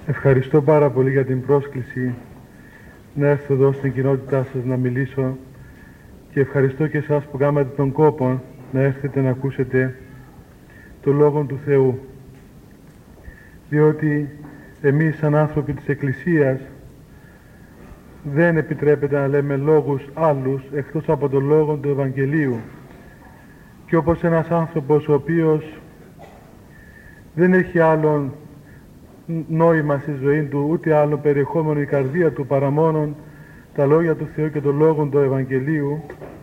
Ευχαριστώ πάρα πολύ για την πρόσκληση να έρθω εδώ στην κοινότητά σας να μιλήσω και ευχαριστώ και εσάς που κάνατε τον κόπο να έρθετε να ακούσετε το Λόγο του Θεού, διότι εμείς σαν άνθρωποι της Εκκλησίας δεν επιτρέπεται να λέμε λόγους άλλους εκτός από τον Λόγο του Ευαγγελίου, και όπως ένας άνθρωπος ο οποίος δεν έχει άλλον νόημα στη ζωή του, ούτε άλλο περιεχόμενο η καρδία του παρά μόνον τα λόγια του Θεού και τον Λόγο του Ευαγγελίου,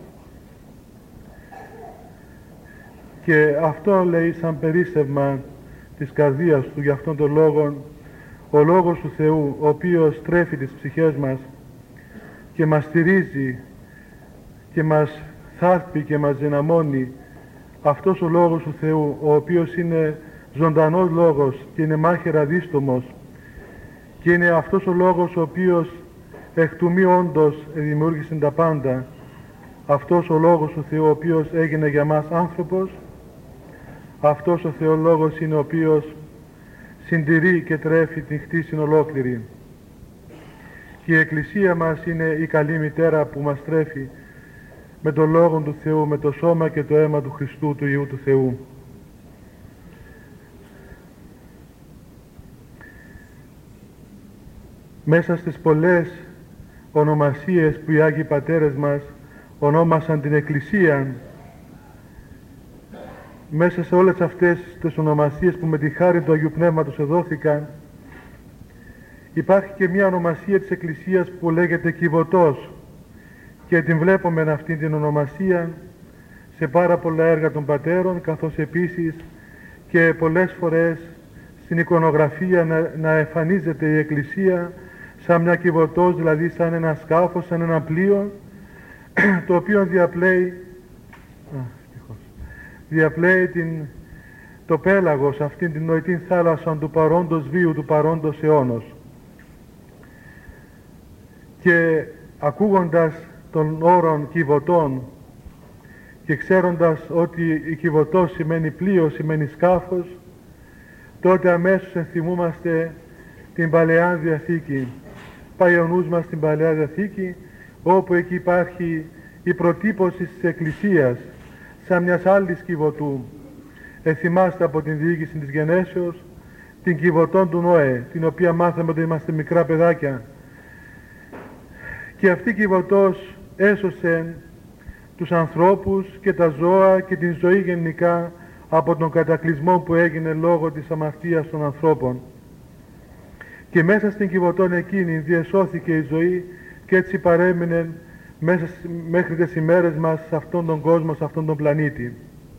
και αυτό λέει σαν περίσσευμα της καρδίας του για αυτόν τον λόγο, ο Λόγος του Θεού, ο οποίος τρέφει τις ψυχές μας και μας στηρίζει και μας θάρπει και μας δυναμώνει. Αυτός ο Λόγος του Θεού, ο οποίος είναι ζωντανός λόγος και είναι μάχαιρα δίστομος, και είναι αυτός ο λόγος ο οποίος εκ του μη όντως δημιούργησε τα πάντα, αυτός ο Λόγος του Θεού ο οποίος έγινε για μας άνθρωπος, αυτός ο Θεολόγος είναι ο οποίος συντηρεί και τρέφει την χτίση ολόκληρη. Και η Εκκλησία μας είναι η καλή μητέρα που μας τρέφει με τον Λόγο του Θεού, με το σώμα και το αίμα του Χριστού, του Υιού του Θεού. Μέσα στις πολλές ονομασίες που οι Άγιοι Πατέρες μας ονόμασαν την Εκκλησία, μέσα σε όλες αυτές τις ονομασίες που με τη χάρη του Αγίου Πνεύματος εδόθηκαν, υπάρχει και μια ονομασία της Εκκλησίας που λέγεται Κιβωτός, και την βλέπουμε αυτή την ονομασία σε πάρα πολλά έργα των Πατέρων, καθώς επίσης και πολλές φορές στην εικονογραφία να εμφανίζεται η Εκκλησία σαν μια Κιβωτός, δηλαδή σαν ένα σκάφος, σαν ένα πλοίο, το οποίο διαπλέει το πέλαγος, αυτήν την νοητή θάλασσα του παρόντος βίου, του παρόντος αιώνος. Και ακούγοντας των όρων Κιβωτών και ξέροντας ότι η Κιβωτός σημαίνει πλοίο, σημαίνει σκάφος, τότε αμέσως ενθυμούμαστε την Παλαιά Διαθήκη. Πάει ο νους μας στην Παλαιά Διαθήκη, όπου εκεί υπάρχει η προτύπωση της Εκκλησίας σαν μιας άλλης Κιβωτού. Θυμάστε από την διοίκηση της Γενέσεως την Κιβωτών του Νόε, την οποία μάθαμε όταν είμαστε μικρά παιδάκια. Και αυτή η Κιβωτός έσωσε τους ανθρώπους και τα ζώα και την ζωή γενικά από τον κατακλυσμό που έγινε λόγω της αμαρτίας των ανθρώπων. Και μέσα στην Κιβωτών εκείνη διεσώθηκε η ζωή και έτσι παρέμεινε μέχρι τις ημέρες μας σε αυτόν τον κόσμο, σε αυτόν τον πλανήτη.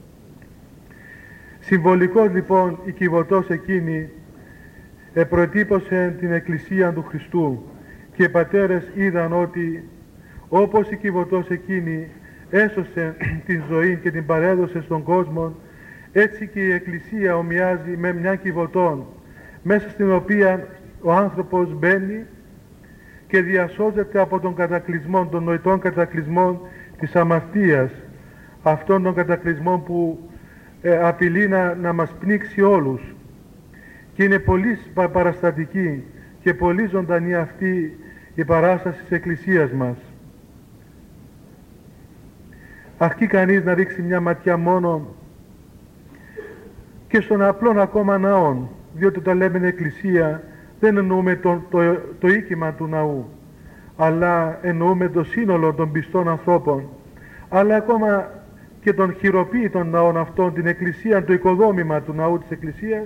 Συμβολικός λοιπόν η Κιβωτός εκείνη προετύπωσε την Εκκλησία του Χριστού, και οι Πατέρες είδαν ότι όπως η Κιβωτός εκείνη έσωσε την ζωή και την παρέδωσε στον κόσμο, έτσι και η Εκκλησία ομοιάζει με μια Κιβωτόν, μέσα στην οποία ο άνθρωπος μπαίνει και διασώζεται από τον κατακλυσμό, των νοητών κατακλυσμών της αμαρτίας, αυτών των κατακλυσμών που απειλεί να μας πνίξει όλους. Και είναι πολύ παραστατική και πολύ ζωντανή αυτή η παράσταση της Εκκλησίας μας. Αρκεί κανείς να ρίξει μια ματιά μόνο και στον απλόν ακόμα ναόν, διότι όταν λέμε Εκκλησία δεν εννοούμε το οίκημα του ναού, αλλά εννοούμε το σύνολο των πιστών ανθρώπων, αλλά ακόμα και των χειροποίητων ναών αυτών, την Εκκλησία, το οικοδόμημα του ναού της Εκκλησίας.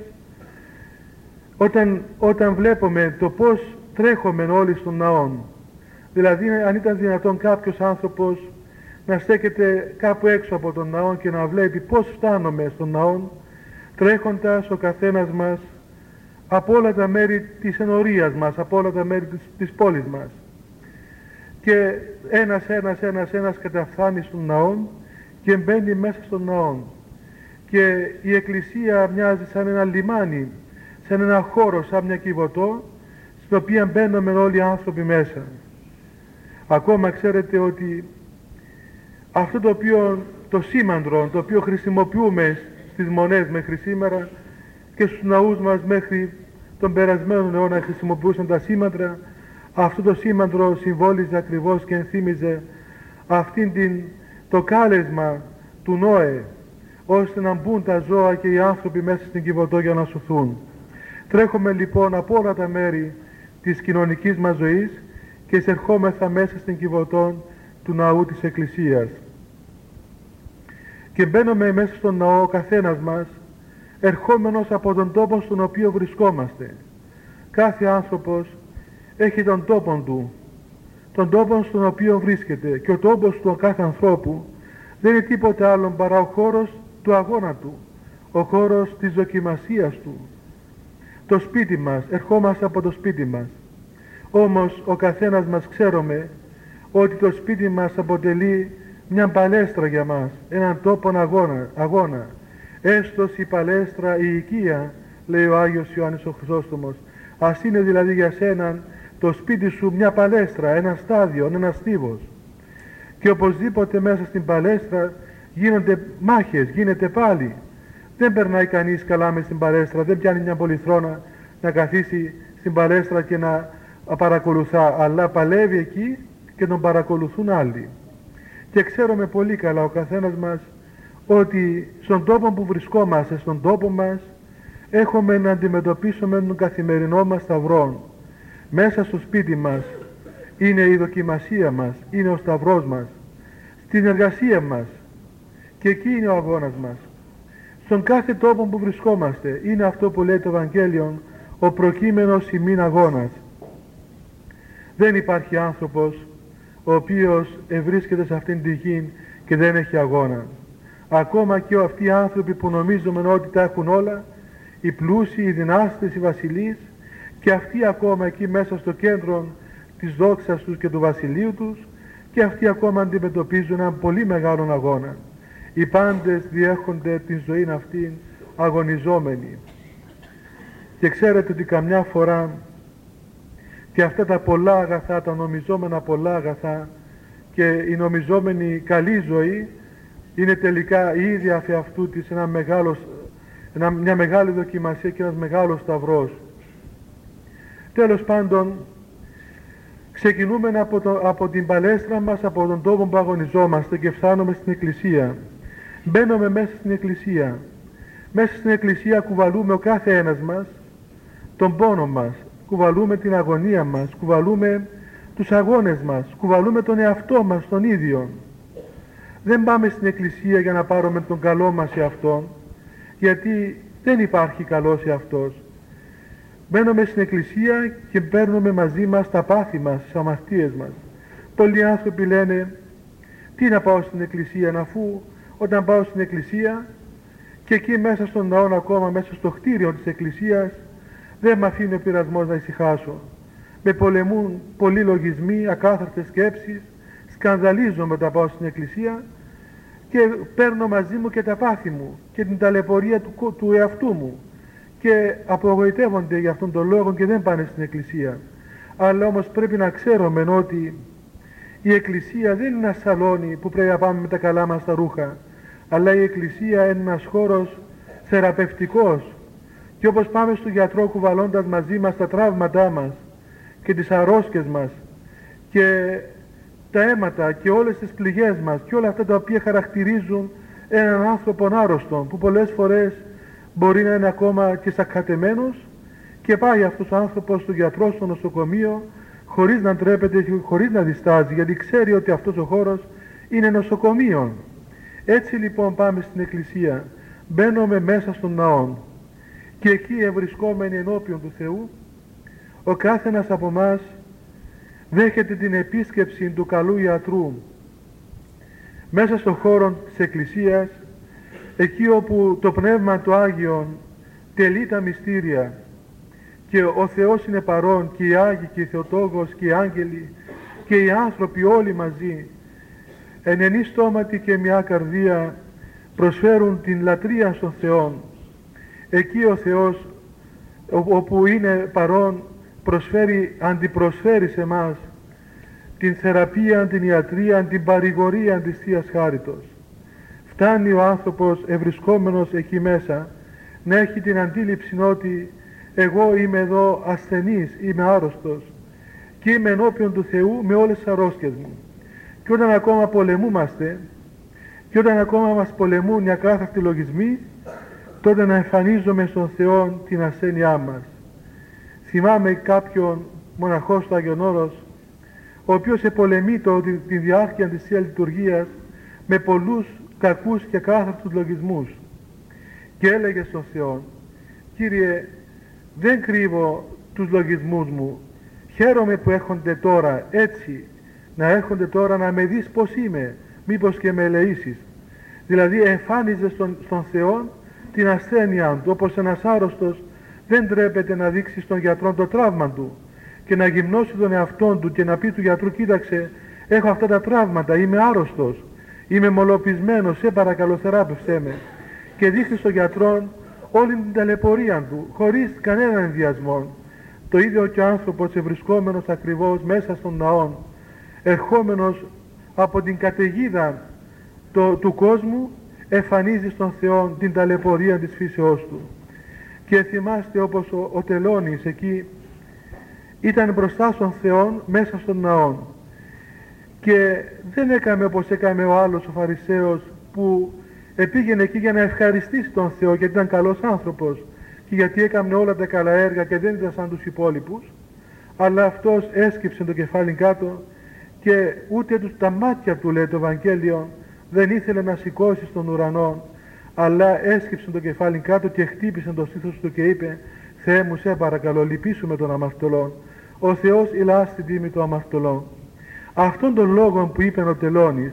Όταν βλέπουμε το πώς τρέχουμε όλοι στον ναόν, δηλαδή αν ήταν δυνατόν κάποιος άνθρωπος να στέκεται κάπου έξω από τον ναόν και να βλέπει πώς φτάνουμε στον ναόν, τρέχοντας ο καθένας μας από όλα τα μέρη της ενορίας μας, από όλα τα μέρη της πόλης μας, και ένας καταφθάνει στον ναόν και μπαίνει μέσα στον ναόν, και η Εκκλησία μοιάζει σαν ένα λιμάνι, σαν ένα χώρο, σαν μια Κιβωτό, στην οποία μπαίνουμε όλοι οι άνθρωποι μέσα. Ακόμα ξέρετε ότι αυτό το σήμαντρο το οποίο χρησιμοποιούμε στις μονές μέχρι σήμερα και στους ναούς μας μέχρι τον περασμένο αιώνα χρησιμοποιούσαν τα σήμαντρα, αυτό το σήμαντρο συμβόλιζε ακριβώς και ενθύμιζε το κάλεσμα του Νόε, ώστε να μπουν τα ζώα και οι άνθρωποι μέσα στην Κιβωτό για να σωθούν. Τρέχουμε λοιπόν από όλα τα μέρη της κοινωνικής μας ζωής και εισερχόμεθα μέσα στην Κιβωτό του ναού της Εκκλησίας. Και μπαίνουμε μέσα στον ναό ο καθένας μας, ερχόμενος από τον τόπο στον οποίο βρισκόμαστε. Κάθε άνθρωπος έχει τον τόπο του, τον τόπο στον οποίο βρίσκεται, και ο τόπος του κάθε ανθρώπου δεν είναι τίποτε άλλο παρά ο χώρος του αγώνα του, ο χώρος της δοκιμασίας του. Το σπίτι μας, ερχόμαστε από το σπίτι μας. Όμως ο καθένας μας ξέρουμε ότι το σπίτι μας αποτελεί μια παλέστρα για μας, έναν τόπο αγώνα. Έστως η παλέστρα η οικία, λέει ο Άγιος Ιωάννης ο Χρυσόστομος. Ας είναι δηλαδή για σέναν το σπίτι σου μια παλέστρα, ένα στάδιο, ένα στίβος. Και οπωσδήποτε μέσα στην παλέστρα γίνονται μάχες, γίνεται πάλι. Δεν περνάει κανείς καλά μες στην παλέστρα, δεν πιάνει μια πολυθρόνα να καθίσει στην παλέστρα και να παρακολουθά, αλλά παλεύει εκεί και τον παρακολουθούν άλλοι. Και ξέρουμε πολύ καλά ο καθένας μας ότι στον τόπο που βρισκόμαστε, στον τόπο μας, έχουμε να αντιμετωπίσουμε τον καθημερινό μας σταυρό. Μέσα στο σπίτι μας είναι η δοκιμασία μας, είναι ο σταυρός μας. Στην εργασία μας, και εκεί είναι ο αγώνας μας. Στον κάθε τόπο που βρισκόμαστε είναι αυτό που λέει το Ευαγγέλιο, ο προκείμενος ημίν αγώνας. Δεν υπάρχει άνθρωπος ο οποίος ευρίσκεται σε αυτήν τη γη και δεν έχει αγώνα. Ακόμα και αυτοί οι άνθρωποι που νομίζουμε ότι τα έχουν όλα, οι πλούσιοι, οι δυνάστες, οι βασιλείς, και αυτοί ακόμα εκεί μέσα στο κέντρο της δόξας τους και του βασιλείου τους, και αυτοί ακόμα αντιμετωπίζουν έναν πολύ μεγάλο αγώνα. Οι πάντες διέχονται την ζωή αυτήν αγωνιζόμενοι. Και ξέρετε ότι καμιά φορά και αυτά τα πολλά αγαθά, τα νομιζόμενα πολλά αγαθά και η νομιζόμενη καλή ζωή είναι τελικά η ίδια αυτού της μια μεγάλη δοκιμασία και ένας μεγάλος σταυρός. Τέλος πάντων, ξεκινούμε από την παλέστρα μας, από τον τόπο που αγωνιζόμαστε και φτάνουμε στην Εκκλησία. Μπαίνουμε μέσα στην Εκκλησία. Μέσα στην Εκκλησία κουβαλούμε ο κάθε ένας μας τον πόνο μας, κουβαλούμε την αγωνία μας, κουβαλούμε τους αγώνες μας, κουβαλούμε τον εαυτό μας τον ίδιο. Δεν πάμε στην Εκκλησία για να πάρουμε τον καλό μας εαυτόν, γιατί δεν υπάρχει καλός εαυτός. Μπαίνουμε στην Εκκλησία και παίρνουμε μαζί μας τα πάθη μας, τις αμαρτίες μας. Πολλοί άνθρωποι λένε, τι να πάω στην Εκκλησία, αφού όταν πάω στην Εκκλησία και εκεί μέσα στον ναό, ακόμα μέσα στο κτίριο της Εκκλησίας, δεν με αφήνει ο πειρασμός να ησυχάσω. Με πολεμούν πολλοί λογισμοί, ακάθαρτες σκέψεις, σκανδαλίζομαι όταν πάω στην Εκκλησία και παίρνω μαζί μου και τα πάθη μου και την ταλαιπωρία του εαυτού μου και απογοητεύονται για αυτόν τον λόγο και δεν πάνε στην Εκκλησία. Αλλά όμως πρέπει να ξέρουμε ότι η Εκκλησία δεν είναι ένα σαλόνι που πρέπει να πάμε με τα καλά μας τα ρούχα, αλλά η Εκκλησία είναι ένας χώρος θεραπευτικός. Και όπως πάμε στον γιατρό κουβαλώντας μαζί μας τα τραύματά μας και τις αρρώσκες μας και τα αίματα και όλες τις πληγές μας και όλα αυτά τα οποία χαρακτηρίζουν έναν άνθρωπο άρρωστο, που πολλές φορές μπορεί να είναι ακόμα και σακατεμένος, και πάει αυτός ο άνθρωπος στον γιατρό, στο νοσοκομείο, χωρίς να ντρέπεται, χωρίς να διστάζει, γιατί ξέρει ότι αυτός ο χώρος είναι νοσοκομείο. Έτσι λοιπόν πάμε στην Εκκλησία, μπαίνουμε μέσα στον ναό και εκεί ευρισκόμενοι ενώπιον του Θεού, ο κάθε ένας από μας δέχεται την επίσκεψη του καλού ιατρού μέσα στον χώρο της Εκκλησίας, εκεί όπου το Πνεύμα του Άγιον τελεί τα μυστήρια και ο Θεός είναι παρόν, και οι Άγιοι και οι Θεοτόκος και οι άγγελοι και οι άνθρωποι όλοι μαζί εν ενή στόματι και μια καρδία προσφέρουν την λατρεία στον Θεό. Εκεί ο Θεός όπου είναι παρόν αντιπροσφέρει σε μας την θεραπεία, την ιατρία, την παρηγορία της Θείας Χάριτος. Φτάνει ο άνθρωπος ευρισκόμενος εκεί μέσα να έχει την αντίληψη ότι εγώ είμαι εδώ ασθενής, είμαι άρρωστος και είμαι ενώπιον του Θεού με όλες τις αρρώστιες μου. Και όταν ακόμα πολεμούμαστε και όταν ακόμα μας πολεμούν οι ακάθαρτοι λογισμοί, τότε να εμφανίζομαι στον Θεό την ασθένειά μας. Θυμάμαι κάποιον μοναχό του Άγιον Όρος, ο οποίος επολεμεί τη διάρκεια της Θείας Λειτουργίας με πολλούς κακούς και ακάθαρτους λογισμούς και έλεγε στον Θεό: Κύριε, δεν κρύβω τους λογισμούς μου, χαίρομαι που έρχονται τώρα έτσι, να έρχονται τώρα να με δεις πως είμαι, μήπως και με ελεήσεις. Δηλαδή εμφάνιζε στον Θεό την ασθένειά του, όπως ένας άρρωστος δεν τρέπεται να δείξει στον γιατρό το τραύμα του και να γυμνώσει τον εαυτόν του και να πει του γιατρού: κοίταξε, έχω αυτά τα τραύματα, είμαι άρρωστος, είμαι μολοπισμένος, σε παρακαλώ θεράπευσέ με. Και δείχνει στον γιατρό όλη την ταλαιπωρία του, χωρίς κανέναν ενδιασμό. Το ίδιο και ο άνθρωπος ευρισκόμενος ακριβώς μέσα στον ναό, ερχόμενος από την καταιγίδα του κόσμου, εμφανίζει στον Θεό την ταλαιπωρία της φύσεώς του. Και θυμάστε όπως ο Τελώνης εκεί ήταν μπροστά στον Θεό μέσα στον ναό και δεν έκαμε όπως έκαμε ο άλλος ο Φαρισαίος, που επήγαινε εκεί για να ευχαριστήσει τον Θεό γιατί ήταν καλός άνθρωπος και γιατί έκαμε όλα τα καλά έργα και δεν ήταν σαν τους υπόλοιπους, αλλά αυτός έσκυψε το κεφάλι κάτω και ούτε τα μάτια του, λέει το Ευαγγέλιο, δεν ήθελε να σηκώσει στον ουρανό, αλλά έσκυψε το κεφάλι κάτω και χτύπησε το στήθος του και είπε: Θεέ μου, σε παρακαλώ, λυπήσου με τον αμαρτωλόν. Ο Θεός ηλά στην τίμη του αμαρτωλών. Αυτόν τον λόγο που είπε ο Τελώνης,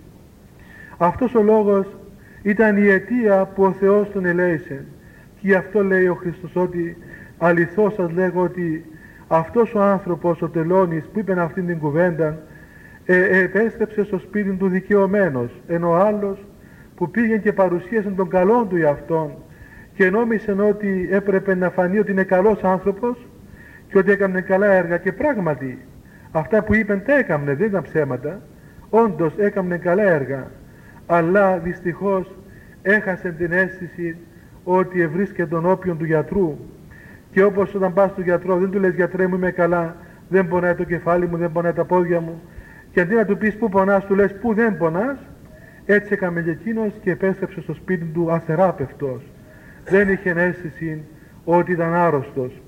αυτός ο λόγος ήταν η αιτία που ο Θεός τον ελέησε. Και γι' αυτό λέει ο Χριστός ότι αληθώς σας λέγω ότι αυτός ο άνθρωπος, ο Τελώνης, που είπε αυτήν την κουβέντα, επέστρεψε στο σπίτι του δικαιωμένος, ενώ ο άλλος που πήγε και παρουσίασε τον καλόν του για αυτόν και νόμισε ότι έπρεπε να φανεί ότι είναι καλός άνθρωπος και ότι έκανε καλά έργα, και πράγματι αυτά που είπεν τα έκαμνε, δεν ήταν ψέματα, όντως έκαμνε καλά έργα, αλλά δυστυχώς έχασε την αίσθηση ότι ευρίσκεται τον όπιον του γιατρού. Και όπως όταν πας στον γιατρό δεν του λες: γιατρέ μου, είμαι καλά, δεν πονάει το κεφάλι μου, δεν πονάει τα πόδια μου, και αντί να του πεις πού πονάς, του λες πού δεν πονάς. Έτσι έκαμε και εκείνος και επέστρεψε στο σπίτι του αθεράπευτος. Δεν είχε αίσθηση ότι ήταν άρρωστος.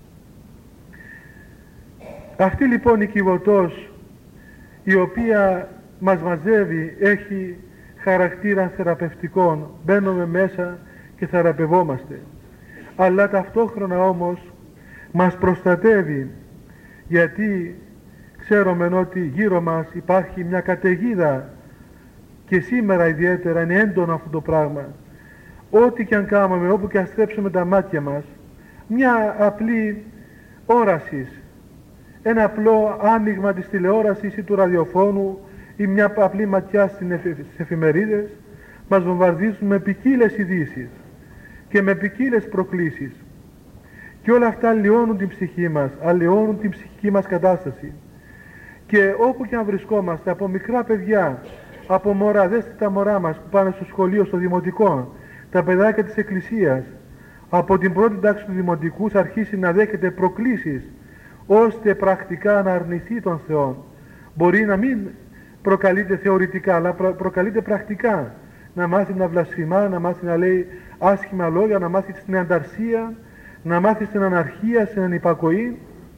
Αυτή λοιπόν η Κιβωτός, η οποία μας μαζεύει, έχει χαρακτήρα θεραπευτικών. Μπαίνουμε μέσα και θεραπευόμαστε. Αλλά ταυτόχρονα όμως μας προστατεύει, γιατί ξέρουμε ότι γύρω μας υπάρχει μια καταιγίδα και σήμερα ιδιαίτερα είναι έντονο αυτό το πράγμα. Ό,τι και αν κάνουμε, όπου και αν στρέψουμε τα μάτια μας, μια απλή όραση, ένα απλό άνοιγμα της τηλεόρασης ή του ραδιοφώνου ή μια απλή ματιά στις εφημερίδες μας βομβαρδίζουν με ποικίλες ειδήσεις και με ποικίλες προκλήσεις, και όλα αυτά αλλοιώνουν την ψυχή μας, αλλοιώνουν την ψυχική μας κατάσταση. Και όπου και αν βρισκόμαστε, από μικρά παιδιά, από μωρά, δέστε τα μωρά μας που πάνε στο σχολείο, στο δημοτικό, τα παιδάκια της Εκκλησίας, από την πρώτη τάξη του δημοτικού θα αρχίσει να δέχεται προκλήσεις ώστε πρακτικά να αρνηθεί τον Θεό. Μπορεί να μην προκαλείται θεωρητικά, αλλά προκαλείται πρακτικά. Να μάθει να βλασφημά, να μάθει να λέει άσχημα λόγια, να μάθει στην ανταρσία, να μάθει στην αναρχία, στην ανυπακοή,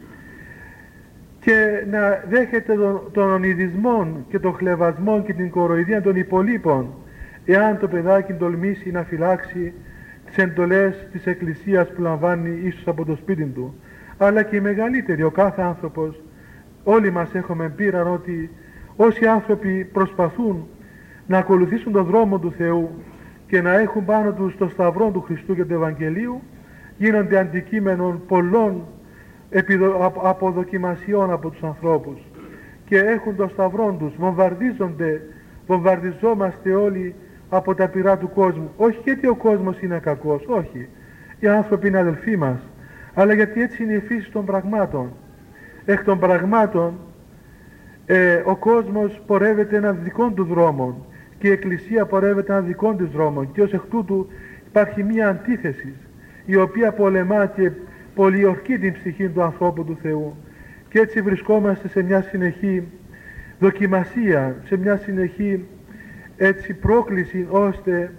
και να δέχεται των ονειδισμών και των χλευασμών και την κοροϊδία των υπολείπων, εάν το παιδάκι τολμήσει να φυλάξει τις εντολές της Εκκλησίας που λαμβάνει ίσως από το σπίτι του. Αλλά και οι μεγαλύτεροι, ο κάθε άνθρωπος, όλοι μας έχουμε πείραν ότι όσοι άνθρωποι προσπαθούν να ακολουθήσουν τον δρόμο του Θεού και να έχουν πάνω τους το σταυρό του Χριστού και του Ευαγγελίου, γίνονται αντικείμενο πολλών αποδοκιμασιών από τους ανθρώπους και έχουν το σταυρό τους, βομβαρδιζόμαστε όλοι από τα πυρά του κόσμου. Όχι γιατί ο κόσμος είναι κακός, όχι, οι άνθρωποι είναι αδελφοί μας, αλλά γιατί έτσι είναι η φύση των πραγμάτων. Εκ των πραγμάτων ο κόσμος πορεύεται έναν δικών του δρόμων και η Εκκλησία πορεύεται έναν δικών της δρόμων, και ως εκ τούτου υπάρχει μία αντίθεση η οποία πολεμά και πολιορκεί την ψυχή του ανθρώπου του Θεού. Και έτσι βρισκόμαστε σε μια συνεχή δοκιμασία, σε μια συνεχή έτσι πρόκληση, ώστε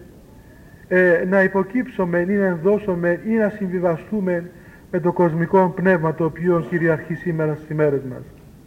να υποκύψουμε ή να ενδώσουμε ή να συμβιβαστούμε με το κοσμικό πνεύμα το οποίο κυριαρχεί σήμερα στις ημέρες μας.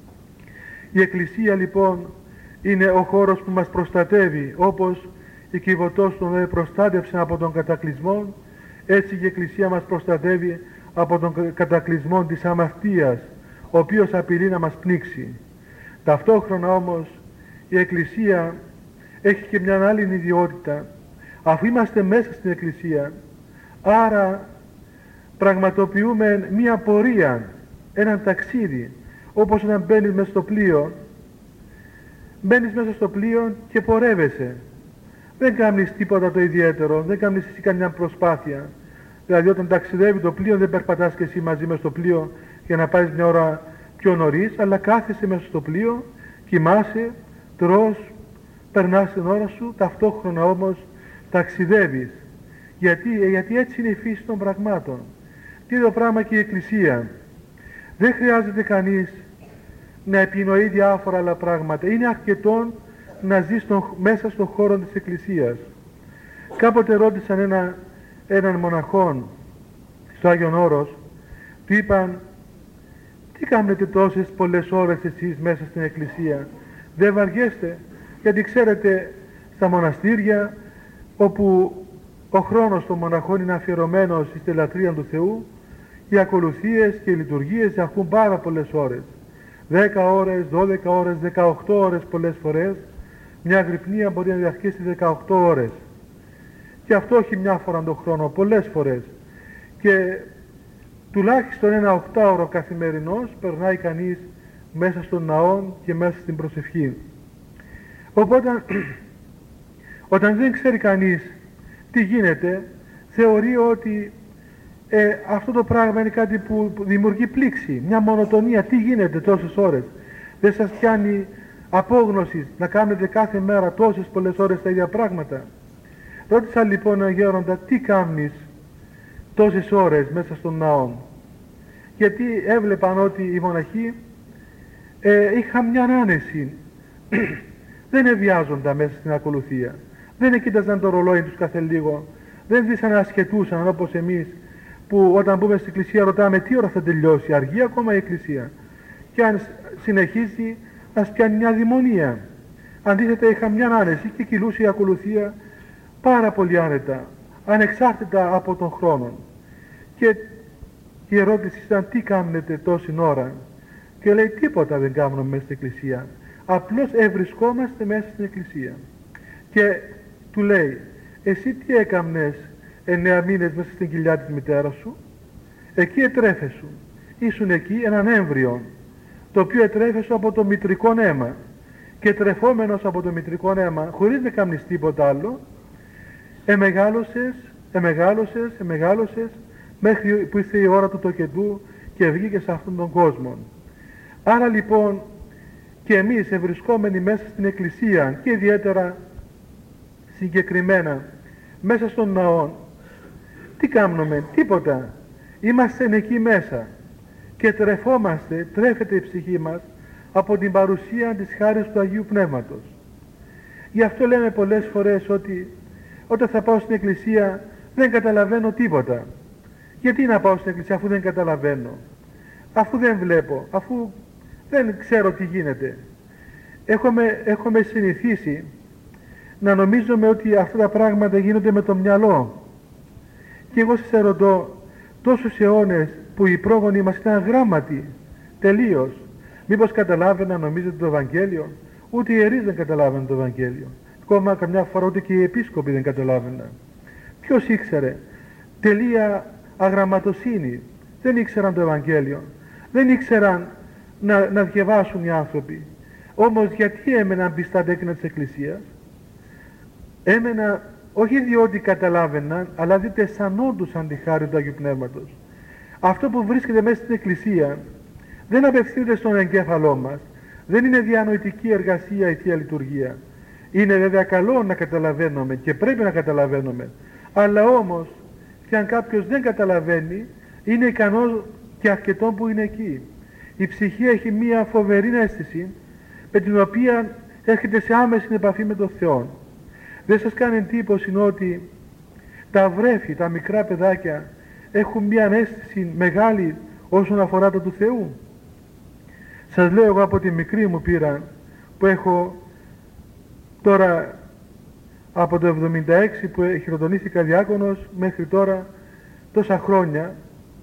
Η Εκκλησία λοιπόν είναι ο χώρος που μας προστατεύει, όπως η Κιβωτός τον προστάτευσε από τον κατακλυσμό, έτσι η Εκκλησία μας προστατεύει από τον κατακλυσμό της αμαρτίας, ο οποίος απειλεί να μας πνίξει. Ταυτόχρονα όμως η Εκκλησία έχει και μια άλλη ιδιότητα. Αφού είμαστε μέσα στην Εκκλησία, άρα πραγματοποιούμε μια πορεία, έναν ταξίδι, όπως όταν μπαίνεις μέσα στο πλοίο. Μπαίνεις μέσα στο πλοίο και πορεύεσαι. Δεν κάνεις τίποτα το ιδιαίτερο, δεν κάνεις εσύ καμιά προσπάθεια. Δηλαδή όταν ταξιδεύει το πλοίο δεν περπατάς και εσύ μαζί με στο πλοίο για να πάεις μια ώρα πιο νωρίς, αλλά κάθεσαι μέσα στο πλοίο, κοιμάσαι, τρως, περνάς την ώρα σου, ταυτόχρονα όμως ταξιδεύεις. Γιατί έτσι είναι η φύση των πραγμάτων. Τι είναι το πράγμα και η Εκκλησία. Δεν χρειάζεται κανείς να επινοεί διάφορα άλλα πράγματα. Είναι αρκετόν να ζει μέσα στον χώρο της Εκκλησίας. Κάποτε ρώτησαν έναν μοναχόν στο Άγιον Όρος, του είπαν, τι κάνετε τόσες πολλές ώρες εσείς μέσα στην Εκκλησία, δεν βαριέστε? Γιατί ξέρετε, στα μοναστήρια όπου ο χρόνος των μοναχών είναι αφιερωμένος στη λατρεία του Θεού, οι ακολουθίες και οι λειτουργίες διαρκούν πάρα πολλές ώρες. 10 ώρες, 12 ώρες, 18 ώρες πολλές φορές. Μια αγρυπνία μπορεί να διαρκέσει 18 ώρες. Και αυτό όχι μια φορά τον χρόνο, πολλές φορές. Και τουλάχιστον ένα 8ωρο καθημερινός περνάει κανείς μέσα στον ναό και μέσα στην προσευχή. Οπότε, όταν δεν ξέρει κανείς τι γίνεται, θεωρεί ότι αυτό το πράγμα είναι κάτι που δημιουργεί πλήξη, μια μονοτονία. Τι γίνεται τόσες ώρες? Δεν σας πιάνει απόγνωση να κάνετε κάθε μέρα τόσες πολλές ώρες τα ίδια πράγματα? Ρώτησα λοιπόν τον γέροντα, τι κάνεις τόσες ώρες μέσα στον ναό? Γιατί έβλεπαν ότι οι μοναχοί είχαν μια άνεση. Δεν ευβιάζονταν μέσα στην ακολουθία. Δεν κοίταζαν το ρολόι τους κάθε λίγο. Δεν δυσανασχετούσαν όπως εμείς, που όταν μπούμε στην Εκκλησία ρωτάμε τι ώρα θα τελειώσει, αργεί ακόμα η Εκκλησία? Και αν συνεχίζει μας πιάνει μια δειμονία. Αντίθετα είχα μια άνεση και κυλούσε η ακολουθία πάρα πολύ άνετα, ανεξάρτητα από τον χρόνο. Και η ερώτηση ήταν, τι κάνετε τόση ώρα? Και λέει, τίποτα δεν κάνουμε μέσα στην Εκκλησία, απλώς ευρισκόμαστε μέσα στην Εκκλησία. Και του λέει, εσύ τι έκαμνες 9 μήνες μέσα στην κοιλιά της μητέρας σου? Εκεί ετρέφεσου. Ήσουν εκεί έναν έμβριο, το οποίο ετρέφεσου από το μητρικό αίμα. Και τρεφόμενος από το μητρικό αίμα, χωρίς να κάνεις τίποτα άλλο, εμεγάλωσες, μέχρι που ήρθε η ώρα του τοκεντού και βγήκε σε αυτόν τον κόσμο. Άρα λοιπόν και εμείς ευρισκόμενοι μέσα στην Εκκλησία και ιδιαίτερα συγκεκριμένα μέσα στον ναό, τι κάνουμε? Τίποτα. Είμαστε εκεί μέσα και τρέφεται η ψυχή μας από την παρουσία της χάρης του Αγίου Πνεύματος. Γι' αυτό λέμε πολλές φορές ότι όταν θα πάω στην Εκκλησία δεν καταλαβαίνω τίποτα. Γιατί να πάω στην Εκκλησία αφού δεν καταλαβαίνω, αφού δεν βλέπω, αφού δεν ξέρω τι γίνεται? Έχουμε συνηθίσει να νομίζουμε ότι αυτά τα πράγματα γίνονται με το μυαλό. Και εγώ σας ερωτώ, τόσους αιώνες που οι πρόγονοι μας ήταν γράμματοι τελείως, μήπως καταλάβαιναν, νομίζετε, το Ευαγγέλιο? Ούτε οι ιερείς δεν καταλάβαιναν το Ευαγγέλιο. Ακόμα καμιά φορά ούτε και οι επίσκοποι δεν καταλάβαιναν. Ποιος ήξερε? Τελεία αγραμματοσύνη. Δεν ήξεραν το Ευαγγέλιο. Δεν ήξεραν να διαβάσουν οι άνθρωποι. Όμως γιατί έμεναν πιστά τέκνα της Εκκλησίας? Έμεναν όχι διότι καταλάβαιναν, αλλά διότι αισθανόντουσαν τη χάρη του Αγίου Πνεύματος. Αυτό που βρίσκεται μέσα στην Εκκλησία δεν απευθύνεται στον εγκέφαλό μας. Δεν είναι διανοητική εργασία η Θεία Λειτουργία. Είναι βέβαια καλό να καταλαβαίνουμε και πρέπει να καταλαβαίνουμε. Αλλά όμως, και αν κάποιος δεν καταλαβαίνει, είναι ικανό και αρκετό που είναι εκεί. Η ψυχή έχει μία φοβερή αίσθηση με την οποία έρχεται σε άμεση επαφή με τον Θεό. Δεν σας κάνει εντύπωση ότι τα βρέφη, τα μικρά παιδάκια έχουν μία αίσθηση μεγάλη όσον αφορά το του Θεού? Σας λέω εγώ από τη μικρή μου πείρα που έχω τώρα από το 76 που χειροτονήθηκα διάκονος μέχρι τώρα τόσα χρόνια,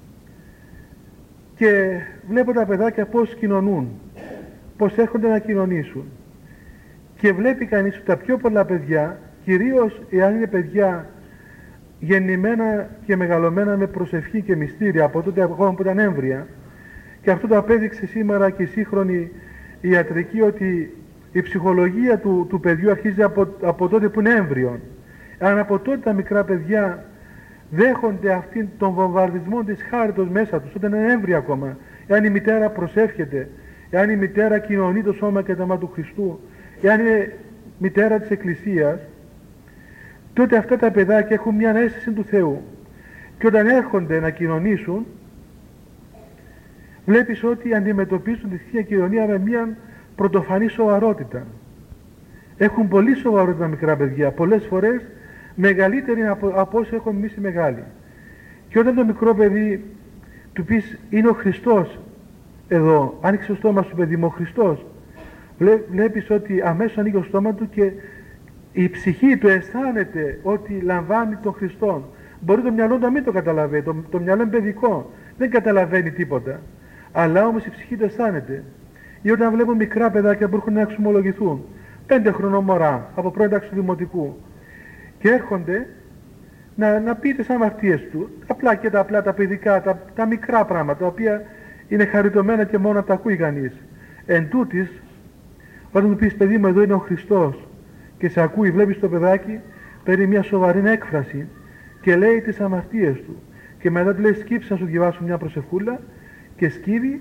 και βλέπω τα παιδάκια πώς κοινωνούν, πώς έρχονται να κοινωνήσουν, και βλέπει κανείς ότι τα πιο πολλά παιδιά, κυρίως εάν είναι παιδιά γεννημένα και μεγαλωμένα με προσευχή και μυστήρια από τότε ακόμα που ήταν έμβρια, και αυτό το απέδειξε σήμερα και η σύγχρονη ιατρική, ότι η ψυχολογία του παιδιού αρχίζει από τότε που είναι έμβριο. Αν από τότε τα μικρά παιδιά δέχονται αυτήν τον βομβαρδισμό της χάριτος μέσα τους, όταν είναι έμβρια ακόμα, εάν η μητέρα προσεύχεται, εάν η μητέρα κοινωνεί το σώμα και το αίμα του Χριστού, εάν είναι μητέρα της Εκκλησίας, τότε αυτά τα παιδάκια έχουν μια αίσθηση του Θεού. Και όταν έρχονται να κοινωνήσουν, βλέπεις ότι αντιμετωπίζουν τη Θεία Κοινωνία με μια πρωτοφανή σοβαρότητα. Έχουν πολύ σοβαρότητα μικρά παιδιά, πολλές φορές μεγαλύτερη από όσο έχουμε εμείς οι μεγάλοι. Και όταν το μικρό παιδί του πεις είναι ο Χριστός εδώ, άνοιξε το στόμα σου παιδί μου, ο Χριστός, βλέπεις ότι αμέσως ανοίγει το στόμα του και η ψυχή του αισθάνεται ότι λαμβάνει τον Χριστό. Μπορεί το μυαλό του να μην το καταλαβαίνει, το μυαλό είναι παιδικό, δεν καταλαβαίνει τίποτα, αλλά όμως η ψυχή του αισθάνεται. Ή όταν βλέπουν μικρά παιδάκια που έρχονται να εξομολογηθούν, 5 χρονών μωρά από πρώτη τάξη του δημοτικού, και έρχονται να πει τις αμαρτίες του, απλά και τα παιδικά, τα μικρά πράγματα, τα οποία είναι χαριτωμένα και μόνο τα ακούει κανείς. Εν τούτης, όταν του πεις παιδί μου εδώ είναι ο Χριστός και σε ακούει, βλέπεις το παιδάκι, παίρνει μια σοβαρή έκφραση και λέει τις αμαρτίες του, και μετά του λέει σκύψε να σου διαβάσω μια προσευχούλα, και σκύβει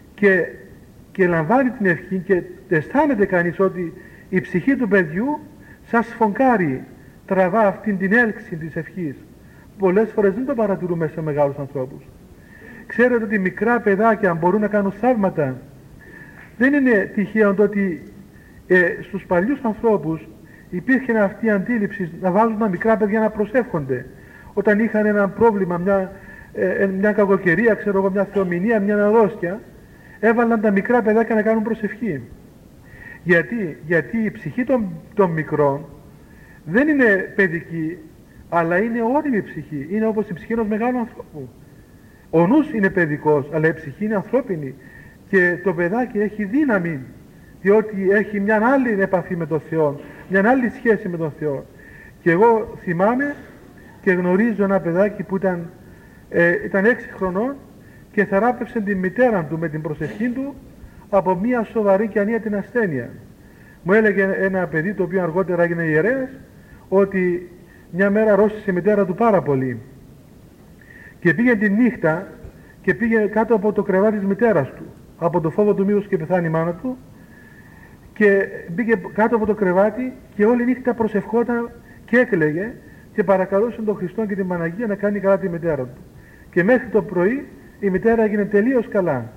και λαμβάνει την ευχή, και αισθάνεται κανείς ότι η ψυχή του παιδιού σαν σφογκάρι τραβά αυτήν την έλξη της ευχής. Πολλές φορές δεν το παρατηρούμε σε μεγάλους ανθρώπους. Ξέρετε ότι μικρά παιδάκια μπορούν να κάνουν θαύματα. Δεν είναι τυχαίο το ότι στους παλιούς ανθρώπους υπήρχε αυτή η αντίληψη να βάζουν τα μικρά παιδιά να προσεύχονται. Όταν είχαν ένα πρόβλημα, μια κακοκαιρία, ξέρω εγώ, μια θεομηνία, μια αρρώστια, έβαλαν τα μικρά παιδάκια να κάνουν προσευχή. Γιατί η ψυχή των μικρών δεν είναι παιδική, αλλά είναι όριμη ψυχή. Είναι όπως η ψυχή ενός μεγάλου ανθρώπου. Ο νους είναι παιδικός, αλλά η ψυχή είναι ανθρώπινη. Και το παιδάκι έχει δύναμη, διότι έχει μια άλλη επαφή με τον Θεό, μια άλλη σχέση με τον Θεό. Και εγώ θυμάμαι και γνωρίζω ένα παιδάκι που ήταν 6 χρονών και θεράπευσε την μητέρα του με την προσευχή του από μια σοβαρή και ανίατη ασθένεια. Μου έλεγε ένα παιδί, το οποίο αργότερα έγινε ιερέας, ότι μια μέρα αρρώστησε η μητέρα του πάρα πολύ και πήγε τη νύχτα και πήγε κάτω από το κρεβάτι της μητέρας του, από το φόβο του μήπως και πεθάνει η μάνα του, και μπήκε κάτω από το κρεβάτι και όλη νύχτα προσευχόταν και έκλαιγε και παρακαλούσε τον Χριστό και την Παναγία να κάνει καλά τη μητέρα του. Και μέχρι το πρωί η μητέρα έγινε τελείως καλά.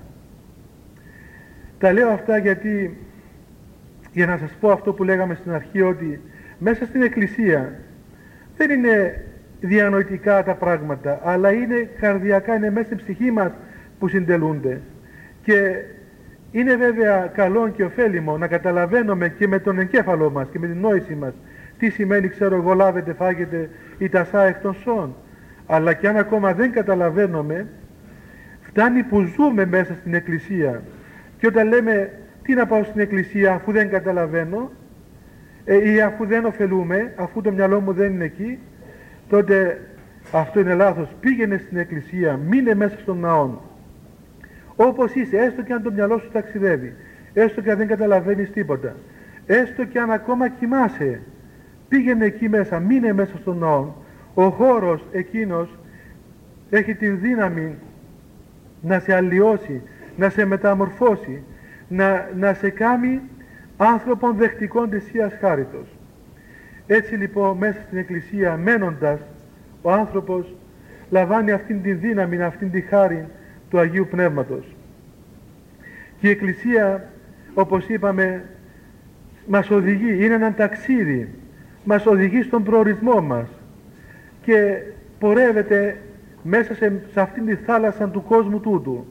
Τα λέω αυτά για να σας πω αυτό που λέγαμε στην αρχή, ότι μέσα στην Εκκλησία δεν είναι διανοητικά τα πράγματα, αλλά είναι καρδιακά, είναι μέσα στην ψυχή μας που συντελούνται. Και είναι βέβαια καλό και ωφέλιμο να καταλαβαίνουμε και με τον εγκέφαλο μας και με την νόηση μας τι σημαίνει, ξέρω εγώ, λάβετε, φάγετε ή τασά εκ των σών. Αλλά και αν ακόμα δεν καταλαβαίνουμε, φτάνει που ζούμε μέσα στην Εκκλησία. Και όταν λέμε τι να πάω στην Εκκλησία αφού δεν καταλαβαίνω ή αφού δεν ωφελούμε, αφού το μυαλό μου δεν είναι εκεί, τότε αυτό είναι λάθος. Πήγαινε στην Εκκλησία, μείνε μέσα στον ναό, όπως είσαι, έστω και αν το μυαλό σου ταξιδεύει, έστω και αν δεν καταλαβαίνεις τίποτα, έστω και αν ακόμα κοιμάσαι, πήγαινε εκεί μέσα, μείνε μέσα στον ναό. Ο χώρος εκείνος έχει την δύναμη να σε αλλοιώσει, να σε μεταμορφώσει, να σε κάνει άνθρωπον δεκτικών της Θείας Χάριτος. Έτσι λοιπόν μέσα στην Εκκλησία μένοντας, ο άνθρωπος λαμβάνει αυτήν την δύναμη, αυτήν τη χάρη του Αγίου Πνεύματος. Και η Εκκλησία, όπως είπαμε, μας οδηγεί, είναι ένα ταξίδι, μας οδηγεί στον προορισμό μας και πορεύεται μέσα σε αυτήν τη θάλασσα του κόσμου τούτου.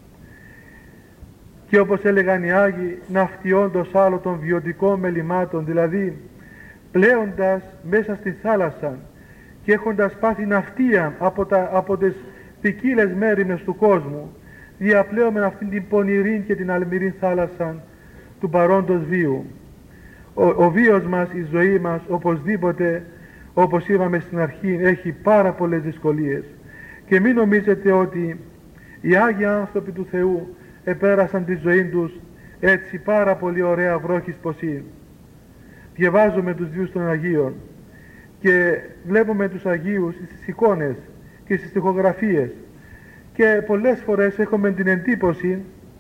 Και όπως έλεγαν οι Άγιοι, ναυτιόντος άλλο των βιωτικών μελημάτων, δηλαδή πλέοντας μέσα στη θάλασσα και έχοντας πάθει ναυτία από τις ποικίλες μέρημνες του κόσμου, διαπλέουμε αυτήν την πονηρή και την αλμυρή θάλασσα του παρόντος βίου. Ο βίος μας, η ζωή μας, οπωσδήποτε, όπως είπαμε στην αρχή, έχει πάρα πολλές δυσκολίες. Και μην νομίζετε ότι οι Άγιοι άνθρωποι του Θεού επέρασαν τη ζωή τους έτσι πάρα πολύ ωραία βρόχης πως είναι. Διαβάζουμε τους βίους των Αγίων και βλέπουμε τους Αγίους στις εικόνες και στις τοιχογραφίες και πολλές φορές έχουμε την εντύπωση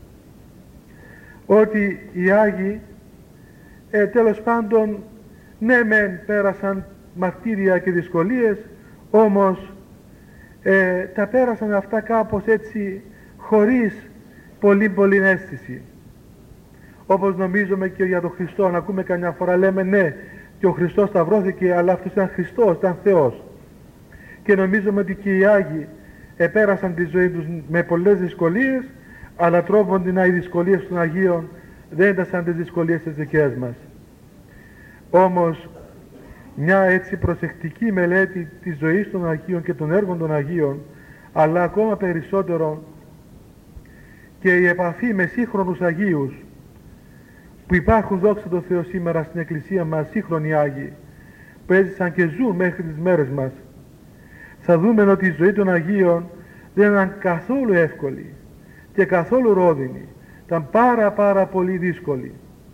ότι οι Άγιοι τέλος πάντων ναι μεν πέρασαν μαρτύρια και δυσκολίες, όμως τα πέρασαν αυτά κάπως έτσι χωρίς πολύ αίσθηση. Όπως νομίζουμε και για τον Χριστό, να ακούμε καμιά φορά λέμε ναι και ο Χριστός σταυρώθηκε, αλλά αυτός ήταν Χριστός, ήταν Θεός. Και νομίζουμε ότι και οι Άγιοι επέρασαν τη ζωή τους με πολλές δυσκολίες, αλλά τρόποντινα οι δυσκολίες των Αγίων δεν ήταν σαν τις δυσκολίες τις δικές μας. Όμως μια έτσι προσεκτική μελέτη της ζωής των Αγίων και των έργων των Αγίων, αλλά ακόμα περισσότερο και η επαφή με σύγχρονους Αγίους που υπάρχουν, δόξα τω Θεώ, σήμερα στην Εκκλησία μας, σύγχρονοι Άγιοι που έζησαν και ζουν μέχρι τις μέρες μας, θα δούμε ότι η ζωή των Αγίων δεν ήταν καθόλου εύκολη και καθόλου ρόδινη, ήταν πάρα πολύ δύσκολη.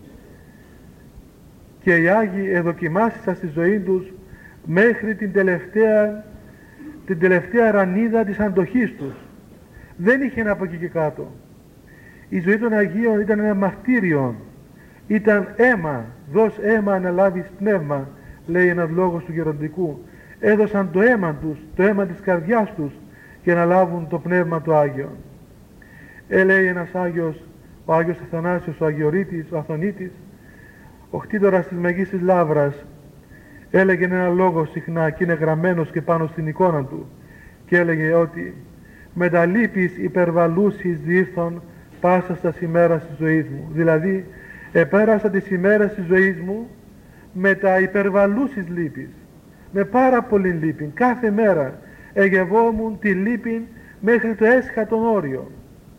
Και οι Άγιοι εδοκιμάσισαν στη ζωή τους μέχρι την τελευταία ρανίδα της αντοχής τους. Δεν είχε από εκεί και κάτω. Η ζωή των Αγίων ήταν ένα μαρτύριο, ήταν αίμα, δώσ' αίμα αναλάβεις πνεύμα, λέει ένας λόγος του γεροντικού. Έδωσαν το αίμα τους, το αίμα της καρδιάς τους για να λάβουν το πνεύμα του Άγιον. Λέει ένας Άγιος, ο Άγιος Αθανάσιος, ο Αγιορείτης, ο Αθωνίτης, ο χτίτορας της Μεγίστης Λαύρας, έλεγε ένα λόγο συχνά και είναι γραμμένος και πάνω στην εικόνα του και έλεγε ότι «με τα λύπης υπερβαλούσεις διήρθον πάσα στα ημέρα της ζωής μου». Δηλαδή επέρασα τις ημέρες της ζωής μου με τα υπερβαλούσεις λύπης, με πάρα πολύ λύπη. Κάθε μέρα εγευόμουν τη λύπη μέχρι το έσχατον όριο.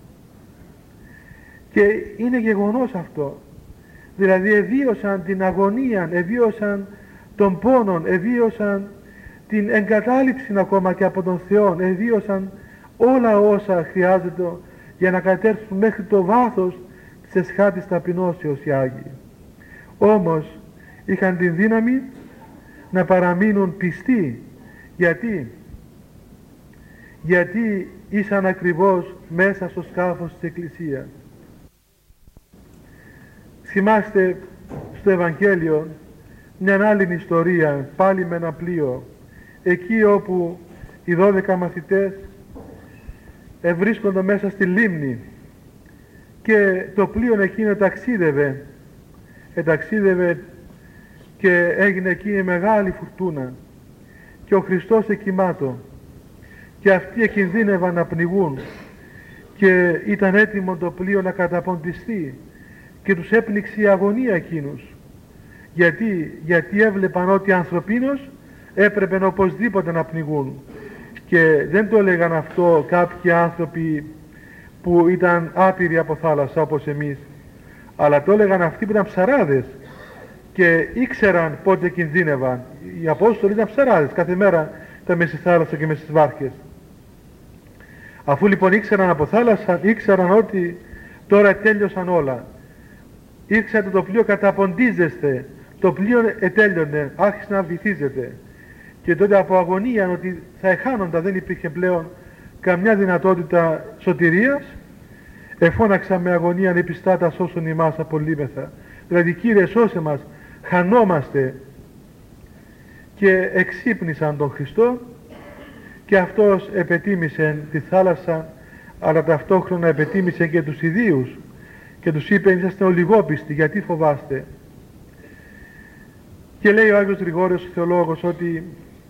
Και είναι γεγονός αυτό. Δηλαδή εβίωσαν την αγωνία, εβίωσαν τον πόνο, εβίωσαν την εγκατάλειψη ακόμα και από τον Θεό, εβίωσαν όλα όσα χρειάζεται για να κατέρθουν μέχρι το βάθος της εσχάτης ταπεινώσεως οι Άγιοι. Όμως είχαν την δύναμη να παραμείνουν πιστοί. Γιατί ήσαν ακριβώς μέσα στο σκάφος της Εκκλησίας. Θυμάστε στο Ευαγγέλιο μια άλλη ιστορία, πάλι με ένα πλοίο, εκεί όπου οι 12 μαθητές βρίσκονται μέσα στη λίμνη και το πλοίο εκείνο ταξίδευε και έγινε εκείνη μεγάλη φουρτούνα και ο Χριστός εκοιμάτω και αυτοί εκινδύνευαν να πνιγούν και ήταν έτοιμο το πλοίο να καταποντιστεί και τους έπνιξε η αγωνία εκείνους. Γιατί έβλεπαν ότι ανθρωπίνως έπρεπε οπωσδήποτε να πνιγούν. Και δεν το έλεγαν αυτό κάποιοι άνθρωποι που ήταν άπειροι από θάλασσα όπως εμείς, αλλά το έλεγαν αυτοί που ήταν ψαράδες και ήξεραν πότε κινδύνευαν. Οι Απόστολοι ήταν ψαράδες, κάθε μέρα ήταν μέσα στη θάλασσα και μέσα στις βάρκες. Αφού λοιπόν ήξεραν από θάλασσα, ήξεραν ότι τώρα τέλειωσαν όλα. Ήξεραν το πλοίο καταποντίζεστε, το πλοίο ετέλειωνε, άρχισε να βυθίζεται. Και τότε από αγωνία ότι θα εχάνοντα, δεν υπήρχε πλέον καμιά δυνατότητα σωτηρίας, εφώναξα με αγωνία επιστάτα σώσον ημάς απολύμεθα. Δηλαδή Κύριε σώσε μας, χανόμαστε. Και εξύπνησαν τον Χριστό και αυτός επετίμησε τη θάλασσα, αλλά ταυτόχρονα επετίμησε και τους ιδίους και τους είπε: είσαστε ολιγόπιστοι, γιατί φοβάστε? Και λέει ο Άγιος Γρηγόριος ο Θεολόγος ότι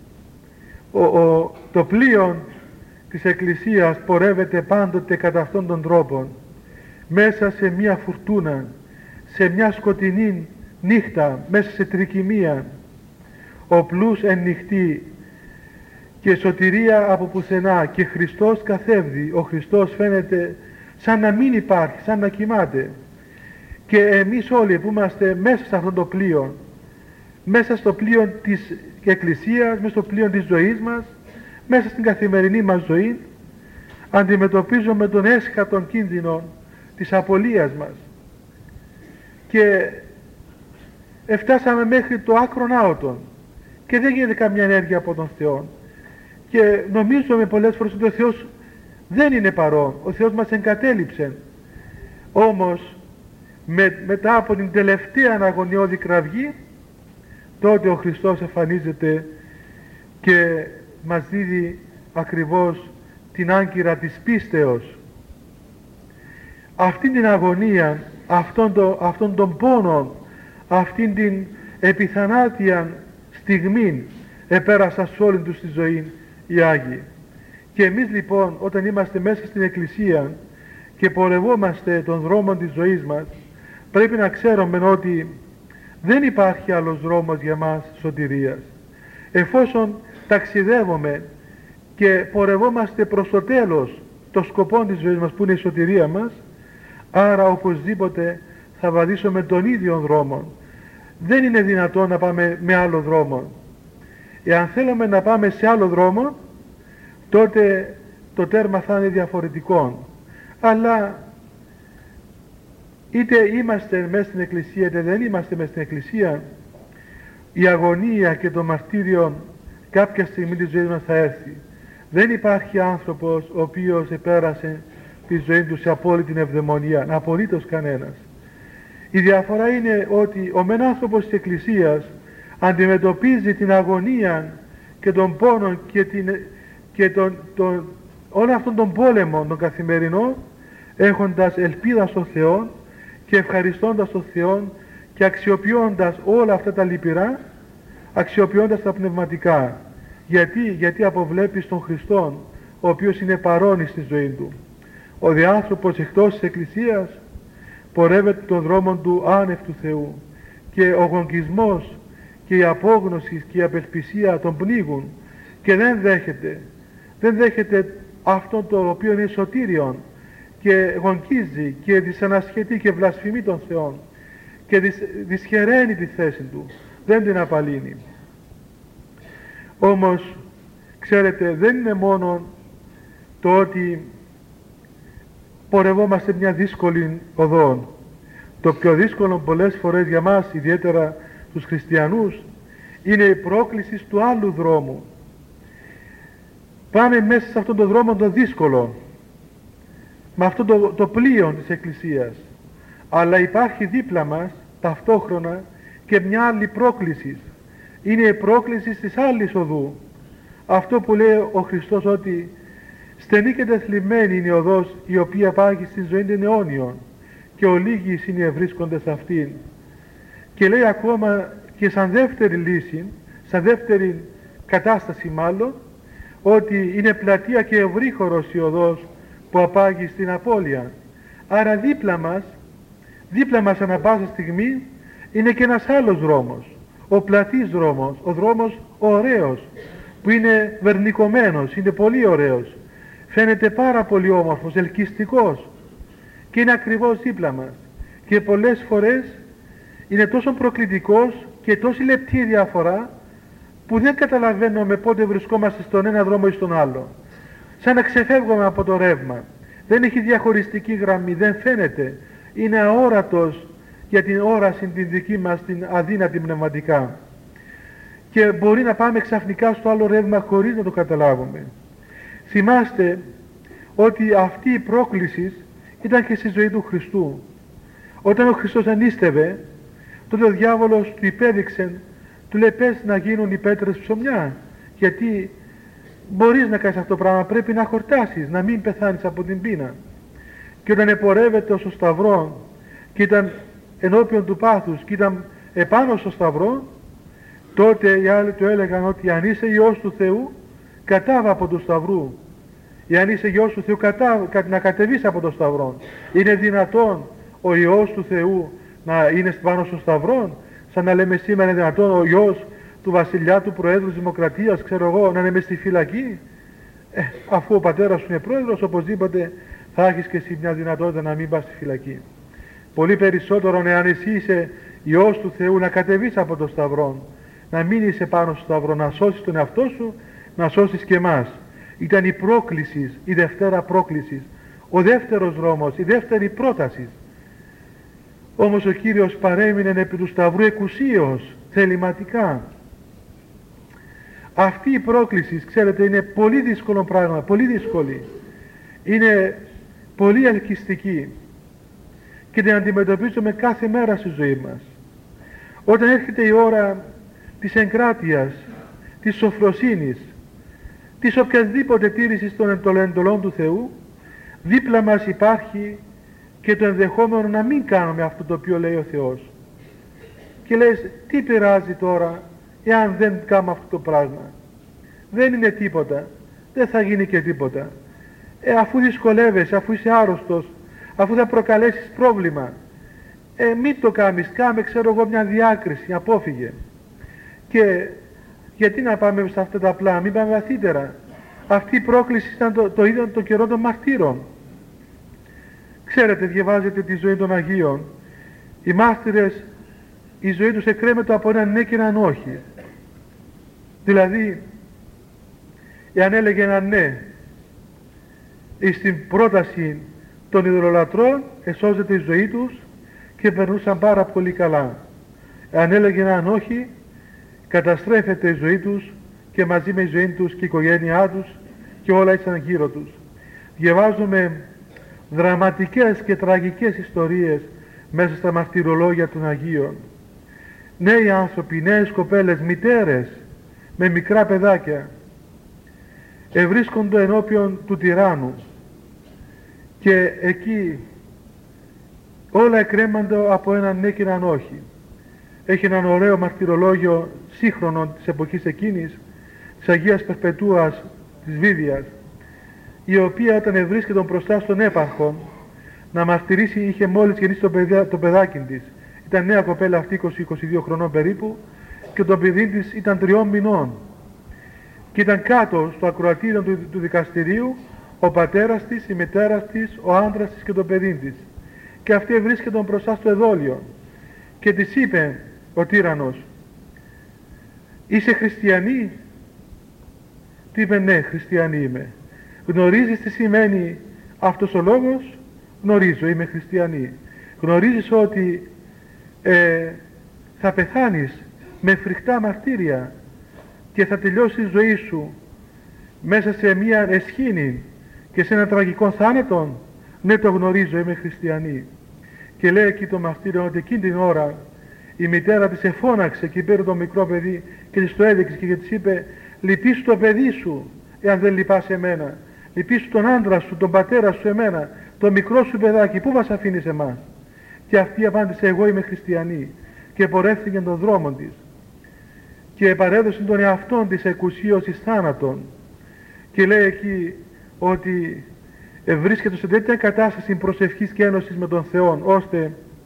το πλοίο της Εκκλησίας πορεύεται πάντοτε κατά αυτόν τον τρόπο, μέσα σε μια φουρτούνα, σε μια σκοτεινή νύχτα, μέσα σε τρικυμία, ο πλούς εν νυχτή και σωτηρία από πουθενά, και Χριστός καθεύδει. Ο Χριστός φαίνεται σαν να μην υπάρχει, σαν να κοιμάται, και εμείς όλοι που είμαστε μέσα σε αυτό το πλοίο, μέσα στο πλοίο της Εκκλησίας, μέσα στο πλοίο της ζωής μας, μέσα στην καθημερινή μας ζωή, αντιμετωπίζουμε τον έσχατον κίνδυνο της απολίας μας, και φτάσαμε μέχρι το άκρον άωτον και δεν γίνεται καμιά ενέργεια από τον Θεό, και νομίζουμε πολλές φορές ότι ο Θεός δεν είναι παρόν, ο Θεός μας εγκατέλειψε. Όμως μετά από την τελευταία αναγωνιώδη κραυγή, τότε ο Χριστός εμφανίζεται και μας δίδει ακριβώς την άγκυρα της πίστεως. Αυτήν την αγωνία, αυτόν τον πόνο, αυτήν την επιθανάτια στιγμή επέρασαν σε όλη τους τη ζωή οι Άγιοι. Και εμείς λοιπόν, όταν είμαστε μέσα στην Εκκλησία και πορευόμαστε τον δρόμο της ζωής μας, πρέπει να ξέρουμε ότι δεν υπάρχει άλλος δρόμος για μας σωτηρίας. Εφόσον ταξιδεύουμε και πορευόμαστε προς το τέλος, το σκοπό της ζωής μας που είναι η σωτηρία μας, άρα οπωσδήποτε θα βαδίσουμε τον ίδιο δρόμο. Δεν είναι δυνατόν να πάμε με άλλο δρόμο. Εάν θέλουμε να πάμε σε άλλο δρόμο, τότε το τέρμα θα είναι διαφορετικό. Αλλά είτε είμαστε μέσα στην Εκκλησία είτε δεν είμαστε μέσα στην Εκκλησία, η αγωνία και το μαρτύριο κάποια στιγμή της ζωής μας θα έρθει. Δεν υπάρχει άνθρωπος ο οποίος επέρασε τη ζωή του σε απόλυτη ευδαιμονία, απολύτως κανένας. Η διαφορά είναι ότι ο μεν άνθρωπος της Εκκλησίας αντιμετωπίζει την αγωνία και τον πόνο και όλο αυτόν τον πόλεμο τον καθημερινό, έχοντας ελπίδα στο Θεό και ευχαριστώντας τον Θεό και αξιοποιώντας όλα αυτά τα λυπηρά, αξιοποιώντας τα πνευματικά. Γιατί αποβλέπει στον Χριστόν, ο οποίος είναι παρόν στη ζωή του. Ο διάνθρωπος εκτός της Εκκλησίας πορεύεται τον δρόμο του άνευ του Θεού, και ο γονκισμός και η απόγνωση και η απελπισία τον πνίγουν και δεν δέχεται αυτό το οποίο είναι σωτήριον, και γονκίζει και δυσανασχετεί και βλασφημεί τον Θεό και δυσχεραίνει τη θέση του, δεν την απαλύνει. Όμως ξέρετε, δεν είναι μόνο το ότι πορευόμαστε μια δύσκολη οδό. Το πιο δύσκολο πολλές φορές για μας, ιδιαίτερα τους χριστιανούς, είναι η πρόκληση του άλλου δρόμου. Πάμε μέσα σε αυτόν τον δρόμο το δύσκολο, με αυτό το πλοίο της Εκκλησίας, αλλά υπάρχει δίπλα μας ταυτόχρονα και μια άλλη πρόκληση. Είναι η πρόκληση της άλλης οδού. Αυτό που λέει ο Χριστός, ότι στενή και τεθλιμμένη είναι η οδός η οποία πάγει στη ζωή των αιώνιων, και ολίγοι είναι οι ευρίσκοντες αυτήν. Και λέει ακόμα και σαν δεύτερη λύση, σαν δεύτερη κατάσταση μάλλον, ότι είναι πλατεία και ευρύχωρος η οδός που απάγει στην απώλεια. Άρα δίπλα μας ανά πάσα στιγμή είναι και ένας άλλος δρόμος, ο πλατής δρόμος, ο δρόμος ο ωραίος, που είναι βερνικωμένος, είναι πολύ ωραίος, φαίνεται πάρα πολύ όμορφος, ελκυστικός, και είναι ακριβώς δίπλα μας, και πολλές φορές είναι τόσο προκλητικός και τόση λεπτή η διαφορά που δεν καταλαβαίνουμε πότε βρισκόμαστε στον ένα δρόμο ή στον άλλο, σαν να ξεφεύγουμε από το ρεύμα. Δεν έχει διαχωριστική γραμμή, δεν φαίνεται, είναι αόρατος για την όραση την δική μας, την αδύνατη πνευματικά, και μπορεί να πάμε ξαφνικά στο άλλο ρεύμα χωρίς να το καταλάβουμε. Θυμάστε ότι αυτή η πρόκληση ήταν και στη ζωή του Χριστού. Όταν ο Χριστός ανίστευε, τότε ο διάβολος του υπέδειξε, του λέει: πες να γίνουν οι πέτρες ψωμιά, γιατί μπορείς να κάνεις αυτό το πράγμα, πρέπει να χορτάσεις, να μην πεθάνεις από την πείνα. Και όταν επορεύεται στο σταυρό και ήταν ενώπιον του πάθους και ήταν επάνω στο σταυρό, τότε οι άλλοι του έλεγαν ότι αν είσαι Υιός του Θεού, κατάβα από του σταυρού. Ή αν είσαι Υιός του Θεού, να κατεβείς από το σταυρό. Είναι δυνατόν ο Υιός του Θεού να είναι πάνω στο σταυρό, σαν να λέμε σήμερα είναι δυνατόν ο Υιός του βασιλιά, του Προέδρου της Δημοκρατίας, ξέρω εγώ, να είναι μες στη φυλακή? Αφού ο πατέρας σου είναι πρόεδρος, οπωσδήποτε θα έχεις και εσύ μια δυνατότητα να μην πας στη φυλακή. Πολύ περισσότερο εάν εσύ είσαι Υιός του Θεού, να κατεβείς από το σταυρό, να μην είσαι πάνω στο σταυρό, να σώσεις τον εαυτό σου, να σώσεις και εμάς. Ήταν η πρόκληση, η δευτέρα πρόκληση, ο δεύτερος δρόμος, η δεύτερη πρόταση. Όμως ο Κύριος παρέμεινε επί του σταυρού εκουσίως, θεληματικά. Αυτή η πρόκληση, ξέρετε, είναι πολύ δύσκολο πράγμα, πολύ δύσκολη. Είναι πολύ ελκυστική και την αντιμετωπίζουμε κάθε μέρα στη ζωή μας. Όταν έρχεται η ώρα της εγκράτειας, της σοφροσύνης, της οποιασδήποτε τήρησης των εντολών του Θεού, δίπλα μας υπάρχει και το ενδεχόμενο να μην κάνουμε αυτό το οποίο λέει ο Θεός. Και λες, τι πειράζει τώρα εάν δεν κάνουμε αυτό το πράγμα? Δεν είναι τίποτα, δεν θα γίνει και τίποτα. Αφού δυσκολεύεσαι, αφού είσαι άρρωστος, αφού θα προκαλέσεις πρόβλημα, μην το κάνεις, κάμε, ξέρω εγώ, μια διάκριση, απόφυγε. Και γιατί να πάμε σε αυτά τα απλά, μην πάμε βαθύτερα? Αυτή η πρόκληση ήταν το ίδιο το καιρό των μαρτύρων. Ξέρετε, διαβάζετε τη ζωή των Αγίων. Οι μάρτυρες, η ζωή τους εκρέμεται από έναν ναι και έναν όχι. Δηλαδή, εάν έλεγε ένα ναι στην πρόταση των ειδωλολατρών, εσώζεται η ζωή τους και περνούσαν πάρα πολύ καλά. Εάν έλεγε έναν όχι, καταστρέφεται η ζωή τους και μαζί με η ζωή τους και η οικογένειά τους και όλα ήσαν γύρω τους. Διαβάζουμε δραματικές και τραγικές ιστορίες μέσα στα μαρτυρολόγια των Αγίων. Νέοι άνθρωποι, νέες κοπέλες, μητέρες με μικρά παιδάκια ευρίσκονται ενώπιον του τυράννου και εκεί όλα εκρέμανται από έναν ναι και έναν όχι. Έχει έναν ωραίο μαρτυρολόγιο σύγχρονο της εποχής εκείνης, της Αγίας Περπετούας της Βίδιας, η οποία όταν βρίσκεται μπροστά στον έπαρχο να μαρτυρήσει, είχε μόλις γεννήσει το παιδάκι της. Ήταν νέα κοπέλα αυτή, 20-22 χρονών περίπου, και το παιδί της ήταν 3 μηνών. Και ήταν κάτω στο ακροατήριο του δικαστηρίου ο πατέρας της, η μητέρα της, ο άντρας της και το παιδί της. Και αυτή βρίσκεται μπροστά στο εδόλιο και της είπε ο τύραννος, «Είσαι χριστιανή?» Του είπε, «Ναι, χριστιανή είμαι». «Γνωρίζεις τι σημαίνει αυτός ο λόγος?» «Γνωρίζω, είμαι χριστιανή». «Γνωρίζεις ότι θα πεθάνεις με φρικτά μαρτύρια και θα τελειώσει η ζωή σου μέσα σε μια εσχήνη και σε ένα τραγικό θάνατο?» «Ναι, το γνωρίζω, είμαι χριστιανή». Και λέει εκεί το μαρτύριο ότι εκείνη την ώρα η μητέρα της εφώναξε και πήρε το μικρό παιδί και της το έδειξε και της είπε, «Λυπήσου το παιδί σου, εάν δεν λυπάσαι εμένα. Λυπήσου τον άντρα σου, τον πατέρα σου, εμένα, το μικρό σου παιδάκι, πού μας αφήνεις εμάς?» Και αυτή απάντησε, «Εγώ είμαι χριστιανή». Και πορεύτηκε τον δρόμο της και παρέδωσε τον εαυτόν της εκουσίως εις θάνατον. Και λέει εκεί ότι βρίσκεται σε τέτοια κατάσταση προσευχής και ένωσης με τον Θεό, ώστε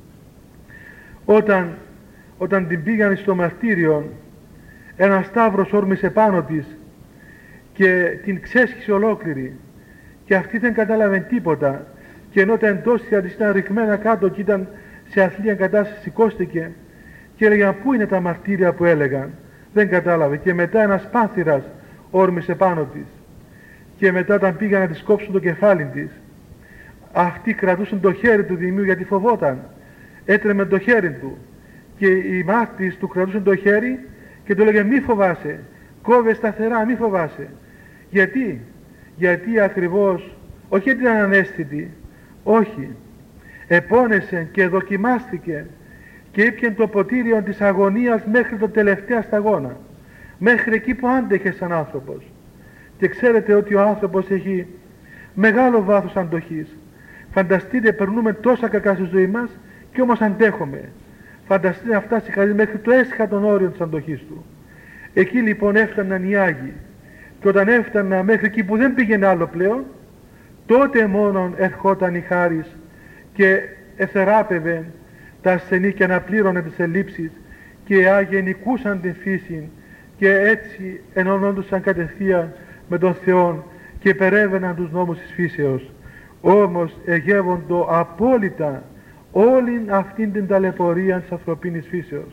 όταν την πήγανε στο μαρτύριο, ένα σταύρος όρμησε πάνω της και την ξέσχισε ολόκληρη και αυτή δεν κατάλαβε τίποτα, και ενώ τα εντόστια της ήταν ρηγμένα κάτω και ήταν σε αθλία κατάσταση, σηκώστηκε και έλεγαν, «Πού είναι τα μαρτύρια που έλεγαν?» Δεν κατάλαβε. Και μετά ένας πάνθυρας όρμησε πάνω της και μετά όταν πήγαν να της κόψουν το κεφάλι της, αυτοί κρατούσαν το χέρι του Δημίου γιατί φοβόταν, έτρεμε το χέρι του και οι μάρτυρες του κρατούσαν το χέρι και του έλεγαν, «Μη φοβάσαι, κόβε σταθερά, μη φοβάσαι». Γιατί ακριβώς, όχι γιατί ήταν ανέστητη, όχι, επώνεσε και δοκιμάστηκε και ήπιε το ποτήριο της αγωνίας μέχρι το τελευταία σταγόνα, μέχρι εκεί που άντεχε σαν άνθρωπος. και ξέρετε ότι ο άνθρωπος έχει μεγάλο βάθος αντοχής. Φανταστείτε, περνούμε τόσα κακά στη ζωή μας και όμως αντέχουμε. Φανταστείτε να φτάσει κανείς μέχρι το έσχατον όριο της αντοχής του. Εκεί λοιπόν έφταναν οι Άγιοι, και όταν έφτανα μέχρι εκεί που δεν πήγαινε άλλο πλέον, τότε μόνον ερχόταν η χάρις και εθεράπευε τα ασθενή και αναπλήρωνε τις ελλείψεις, και οι Άγιοι νικούσαν την φύση και έτσι ενώνοντουσαν κατευθείαν με τον Θεό και υπερέβαιναν τους νόμους της φύσεως. Όμως εγεύοντο απόλυτα όλην αυτήν την ταλαιπωρία της ανθρωπίνης φύσεως.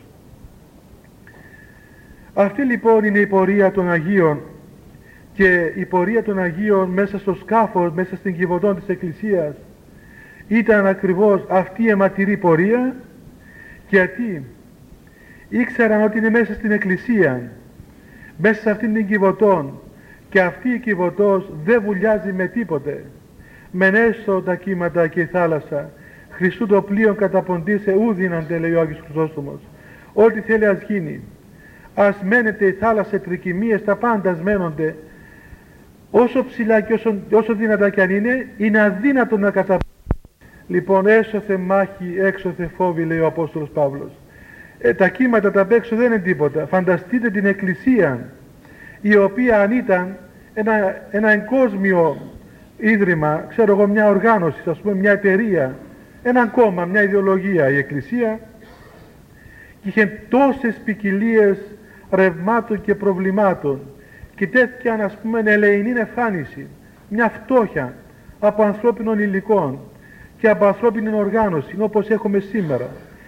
Αυτή λοιπόν είναι η πορεία των Αγίων, και η πορεία των Αγίων μέσα στο σκάφος, μέσα στην κυβωτών της Εκκλησίας, ήταν ακριβώς αυτή η αιματηρή πορεία, γιατί ήξεραν ότι είναι μέσα στην Εκκλησία, μέσα σε αυτήν την κυβωτών, και αυτή η κυβωτός δεν βουλιάζει με τίποτε. Μεν έστω τα κύματα και η θάλασσα, Χριστού το πλοίο καταποντήσε ουδύναντε, λέει ο Άγιος Χρυσόστομος. Ό,τι θέλει ας γίνει. Ας μένετε η θάλασσα τρικυμίες, τα πάντα ας μένονται. Όσο ψηλά και όσο δυνατά κι αν είναι αδύνατο να καταποντήσει. Λοιπόν, έσωθε μάχη, έξωθε φόβη, λέει ο Απόστολος Παύλος. Τα κύματα τα απ' έξω δεν είναι τίποτα. Φανταστείτε την Εκκλησία, η οποία αν ήταν ένα εγκόσμιο ίδρυμα, ξέρω εγώ, μια οργάνωση, ας πούμε μια εταιρεία, ένα κόμμα, μια ιδεολογία, η Εκκλησία, και είχε τόσες ποικιλίες ρευμάτων και προβλημάτων και τέτοια, ας πούμε, ελεηνή εμφάνιση, μια φτώχεια από ανθρώπινων υλικών και από ανθρώπινη οργάνωση, όπως έχουμε σήμερα.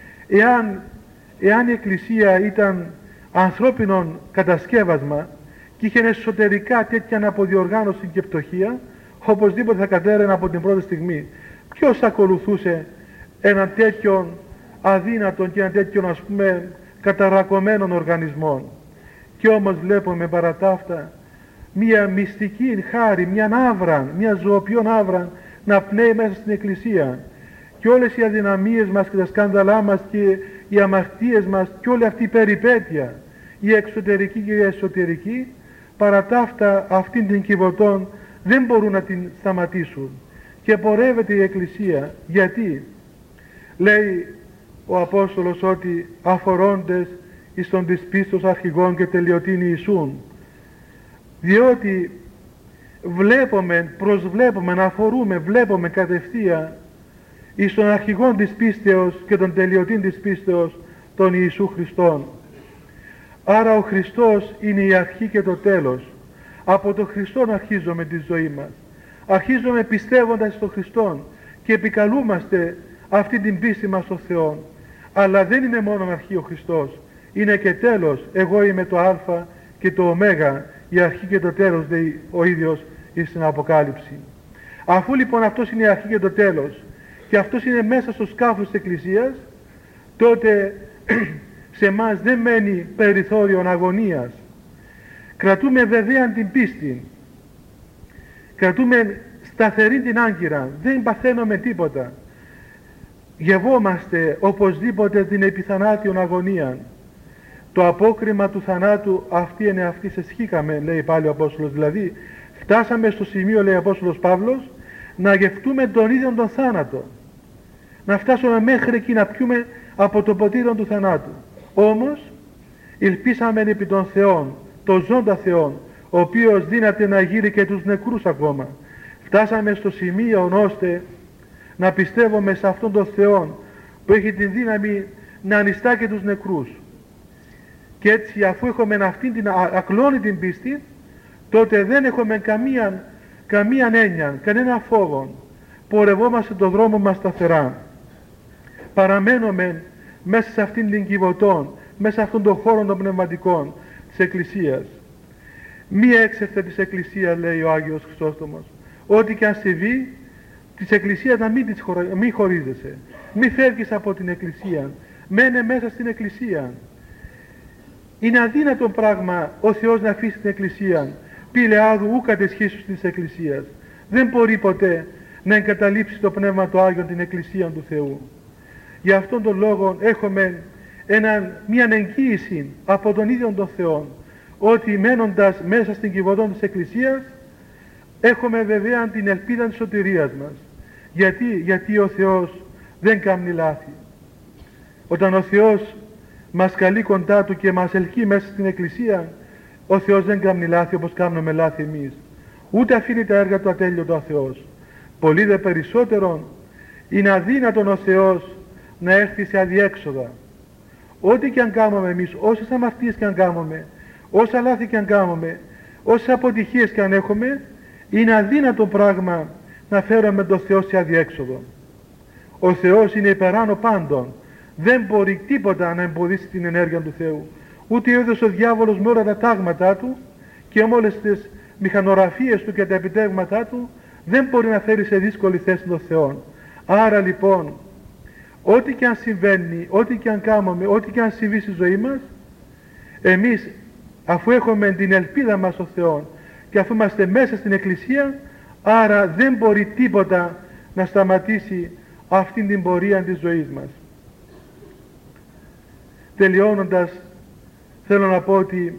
Εάν η Εκκλησία ήταν ανθρώπινον κατασκεύασμα και είχε εσωτερικά τέτοια αποδιοργάνωση και πτωχία, οπωσδήποτε θα κατέρενα από την πρώτη στιγμή. Ποιος ακολουθούσε έναν τέτοιον αδύνατον και έναν τέτοιον, ας πούμε, καταρακωμένων οργανισμών? Και όμως βλέπουμε παρά τα αυτά μια μυστική χάρη, μια άβραν, μια ζωοποιόν άβραν να πνέει μέσα στην Εκκλησία, και όλες οι αδυναμίες μας και τα σκάνδαλά μας και οι αμαρτίες μας και όλη αυτή η περιπέτεια, η εξωτερική και η εσωτερική, παρά τα αυτά αυτήν την κυβωτών δεν μπορούν να την σταματήσουν, και πορεύεται η Εκκλησία. Γιατί λέει ο Απόστολος ότι αφορώντες εις των της πίστος αρχηγών και τελειωτήν Ιησούν, διότι προσβλέπουμε, αφορούμε, βλέπουμε κατευθείαν εις των αρχηγών της πίστεως και των τελειωτήν της πίστεως των Ιησού Χριστών. Άρα ο Χριστός είναι η αρχή και το τέλος. Από τον Χριστόν αρχίζουμε τη ζωή μας. Αρχίζουμε πιστεύοντας στον Χριστόν και επικαλούμαστε αυτή την πίστη μας στον Θεό. Αλλά δεν είναι μόνο αρχή ο Χριστός, είναι και τέλος. Εγώ είμαι το Α και το Ω, η αρχή και το τέλος, λέει ο ίδιος στην Αποκάλυψη. Αφού λοιπόν αυτός είναι η αρχή και το τέλος, και αυτός είναι μέσα στο σκάφος της Εκκλησίας, τότε σε εμάς δεν μένει περιθώριο αγωνίας. Κρατούμε βεβαίαν την πίστη, κρατούμε σταθερή την άγκυρα, δεν παθαίνουμε τίποτα. Γευόμαστε οπωσδήποτε την επιθανάτιον αγωνία. Το απόκριμα του θανάτου αυτή είναι αυτή, σε σχήκαμε, λέει πάλι ο Απόστολος. Δηλαδή φτάσαμε στο σημείο, λέει ο Απόστολος Παύλος, να γευτούμε τον ίδιο τον θάνατο, να φτάσουμε μέχρι εκεί να πιούμε από το ποτήρι του θανάτου. Όμως ελπίσαμε επί των Θεών, των ζώντα Θεών, ο οποίος δύναται να γύρει και τους νεκρούς ακόμα. Φτάσαμε στο σημείο ώστε να πιστεύουμε σε αυτόν τον Θεό που έχει την δύναμη να ανιστά και τους νεκρούς. Και έτσι, αφού έχουμε αυτήν την ακλόνητη πίστη, τότε δεν έχουμε καμία έννοια, κανένα φόβο. Πορευόμαστε τον δρόμο μας σταθερά. Παραμένουμε μέσα σε αυτήν την κυβωτών, μέσα σε αυτόν τον χώρο των πνευματικών της Εκκλησίας. Μία έξερθε της Εκκλησίας, λέει ο Άγιος Χρυσόστομος, ό,τι και αν συμβεί της Εκκλησίας να μην χωρίζεσαι, μη φεύγεις από την Εκκλησία, μένε μέσα στην Εκκλησία. Είναι αδύνατο πράγμα ο Θεός να αφήσει την Εκκλησία, πήλε άδου ου κατεσχίσους της Εκκλησίας. Δεν μπορεί ποτέ να εγκαταλείψει το Πνεύμα το Άγιο την Εκκλησία του Θεού. Γι' αυτόν τον λόγο έχουμε μια εγγύηση από τον ίδιο τον Θεό, ότι μένοντας μέσα στην κυβωτό της Εκκλησίας έχουμε βέβαια την ελπίδα της σωτηρίας μας. Γιατί ο Θεός δεν κάνει λάθη. Όταν ο Θεός μας καλεί κοντά Του και μας ελκύει μέσα στην Εκκλησία, ο Θεός δεν κάνει λάθη όπως κάνουμε λάθη εμείς. Ούτε αφήνει τα έργα Του ατέλειωτα ο Θεός. Πολύ δε περισσότερον είναι αδύνατον ο Θεός να έρθει σε αδιέξοδα. Ό,τι και αν κάνουμε εμείς, όσες αμαρτίες και αν κάνουμε, όσα λάθη και αν κάνουμε, όσες αποτυχίες και αν έχουμε, είναι αδύνατο πράγμα να φέρουμε τον Θεό σε αδιέξοδο. Ο Θεός είναι υπεράνω πάντων. Δεν μπορεί τίποτα να εμποδίσει την ενέργεια του Θεού. Ούτε έδωσε ο διάβολος με όλα τα τάγματά του και με όλες τις μηχανογραφίες του και τα επιτεύγματά του, δεν μπορεί να φέρει σε δύσκολη θέση τον Θεό. Άρα λοιπόν, ό,τι και αν συμβαίνει, ό,τι και αν κάνουμε, ό,τι και αν συμβεί στη ζωή μας, εμείς αφού έχουμε την ελπίδα μας στο Θεό και αφού είμαστε μέσα στην Εκκλησία, άρα δεν μπορεί τίποτα να σταματήσει αυτήν την πορεία της ζωής μας. Τελειώνοντας, θέλω να πω ότι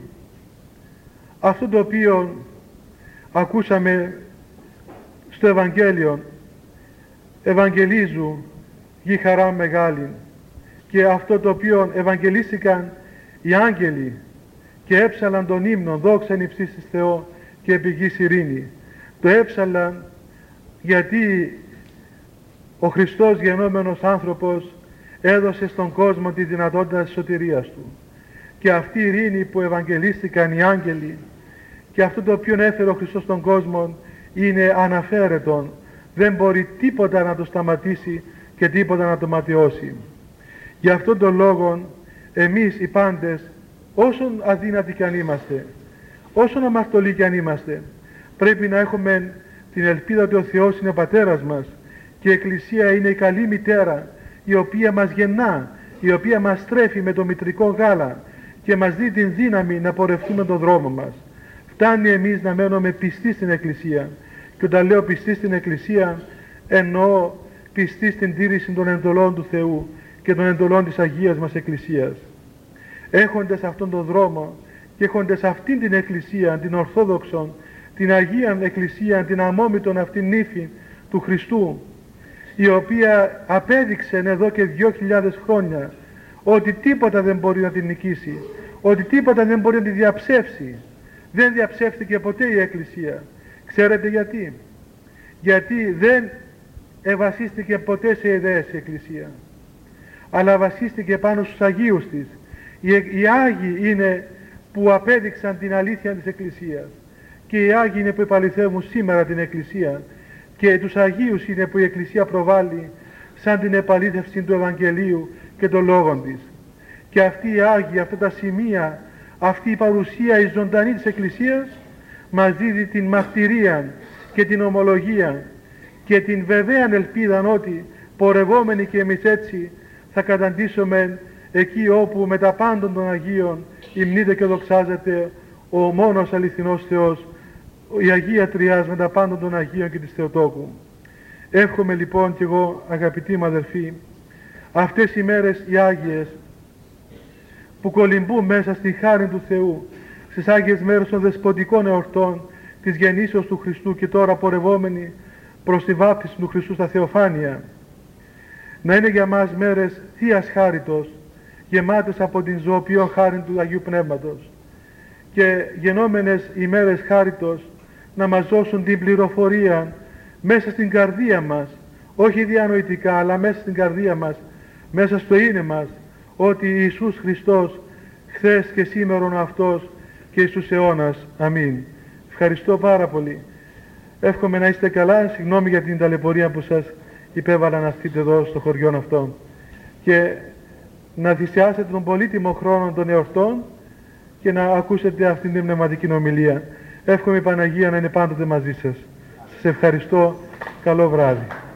αυτό το οποίο ακούσαμε στο Ευαγγέλιο, Ευαγγελίζου γη χαρά μεγάλη, και αυτό το οποίο ευαγγελίστηκαν οι άγγελοι και έψαλαν τον ύμνο δόξα εν υψής της Θεό και επί γης ειρήνη. Το έψαλαν γιατί ο Χριστός γενόμενος άνθρωπος έδωσε στον κόσμο τη δυνατότητα της σωτηρίας Του. Και αυτή η ειρήνη που ευαγγελίστηκαν οι άγγελοι και αυτό το οποίο έφερε ο Χριστός στον κόσμο είναι αναφέρετον. Δεν μπορεί τίποτα να το σταματήσει και τίποτα να το ματαιώσει. Γι' αυτόν τον λόγο εμείς οι πάντες, όσον αδύνατοι κι αν είμαστε, όσον αμαρτωλοί κι αν είμαστε, πρέπει να έχουμε την ελπίδα ότι ο Θεός είναι ο Πατέρας μας και η Εκκλησία είναι η καλή μητέρα, η οποία μας γεννά, η οποία μας τρέφει με το μητρικό γάλα και μας δίνει την δύναμη να πορευτούμε τον δρόμο μας. Φτάνει εμείς να μένουμε πιστοί στην Εκκλησία. Και όταν λέω πιστοί στην Εκκλησία, εννοώ πιστοί στην τήρηση των εντολών του Θεού και των εντολών της Αγίας μας Εκκλησίας. Έχοντας αυτόν τον δρόμο και έχοντας αυτήν την Εκκλησία, την Ορθόδοξον, την Αγία Εκκλησία, την αμόμητον αυτήν νύφη του Χριστού, η οποία απέδειξε εδώ και 2.000 χρόνια ότι τίποτα δεν μπορεί να την νικήσει, ότι τίποτα δεν μπορεί να τη διαψεύσει. Δεν διαψεύστηκε ποτέ η Εκκλησία. Ξέρετε γιατί? Γιατί δεν βασίστηκε ποτέ σε ιδέες η Εκκλησία, αλλά βασίστηκε πάνω στους Αγίους της. Οι Άγιοι είναι που απέδειξαν την αλήθεια της Εκκλησίας και οι Άγιοι είναι που επαληθεύουν σήμερα την Εκκλησία και τους Αγίους είναι που η Εκκλησία προβάλλει σαν την επαλήθευση του Ευαγγελίου και των λόγων της. Και αυτοί οι Άγιοι, αυτά τα σημεία, αυτή η παρουσία η ζωντανή της Εκκλησίας μας δίδει την μαρτυρία και την ομολογία και την βεβαία ελπίδα ότι πορευόμενοι και εμείς έτσι θα καταντήσουμε εκεί όπου με τα πάντων των Αγίων υμνείται και δοξάζεται ο μόνος αληθινός Θεός, η Αγία Τριάς με τα πάντων των Αγίων και της Θεοτόκου. Εύχομαι λοιπόν κι εγώ, αγαπητοί μου αδελφοί, αυτές οι μέρες οι Άγιες που κολυμπούν μέσα στη χάρη του Θεού, στις Άγιες μέρες των δεσποτικών εορτών της γεννήσεως του Χριστού και τώρα πορευόμενοι προς τη βάπτιση του Χριστού στα Θεοφάνεια, να είναι για μας μέρες Θείας χάριτος, γεμάτες από την ζωοποιό χάρη του Αγίου Πνεύματος, και γενόμενες ημέρες χάριτος να μας δώσουν την πληροφορία μέσα στην καρδία μας, όχι διανοητικά αλλά μέσα στην καρδία μας, μέσα στο είναι μας, ότι Ιησούς Χριστός χθες και σήμερον αυτός και εις τους αιώνας. Αμήν. Ευχαριστώ πάρα πολύ. Εύχομαι να είστε καλά. Συγγνώμη για την ταλαιπωρία που σας υπέβαλα να έρθετε εδώ στο χωριό αυτό και να θυσιάσετε τον πολύτιμο χρόνο των εορτών και να ακούσετε αυτήν την πνευματική ομιλία. Εύχομαι η Παναγία να είναι πάντοτε μαζί σας. Σας ευχαριστώ. Καλό βράδυ.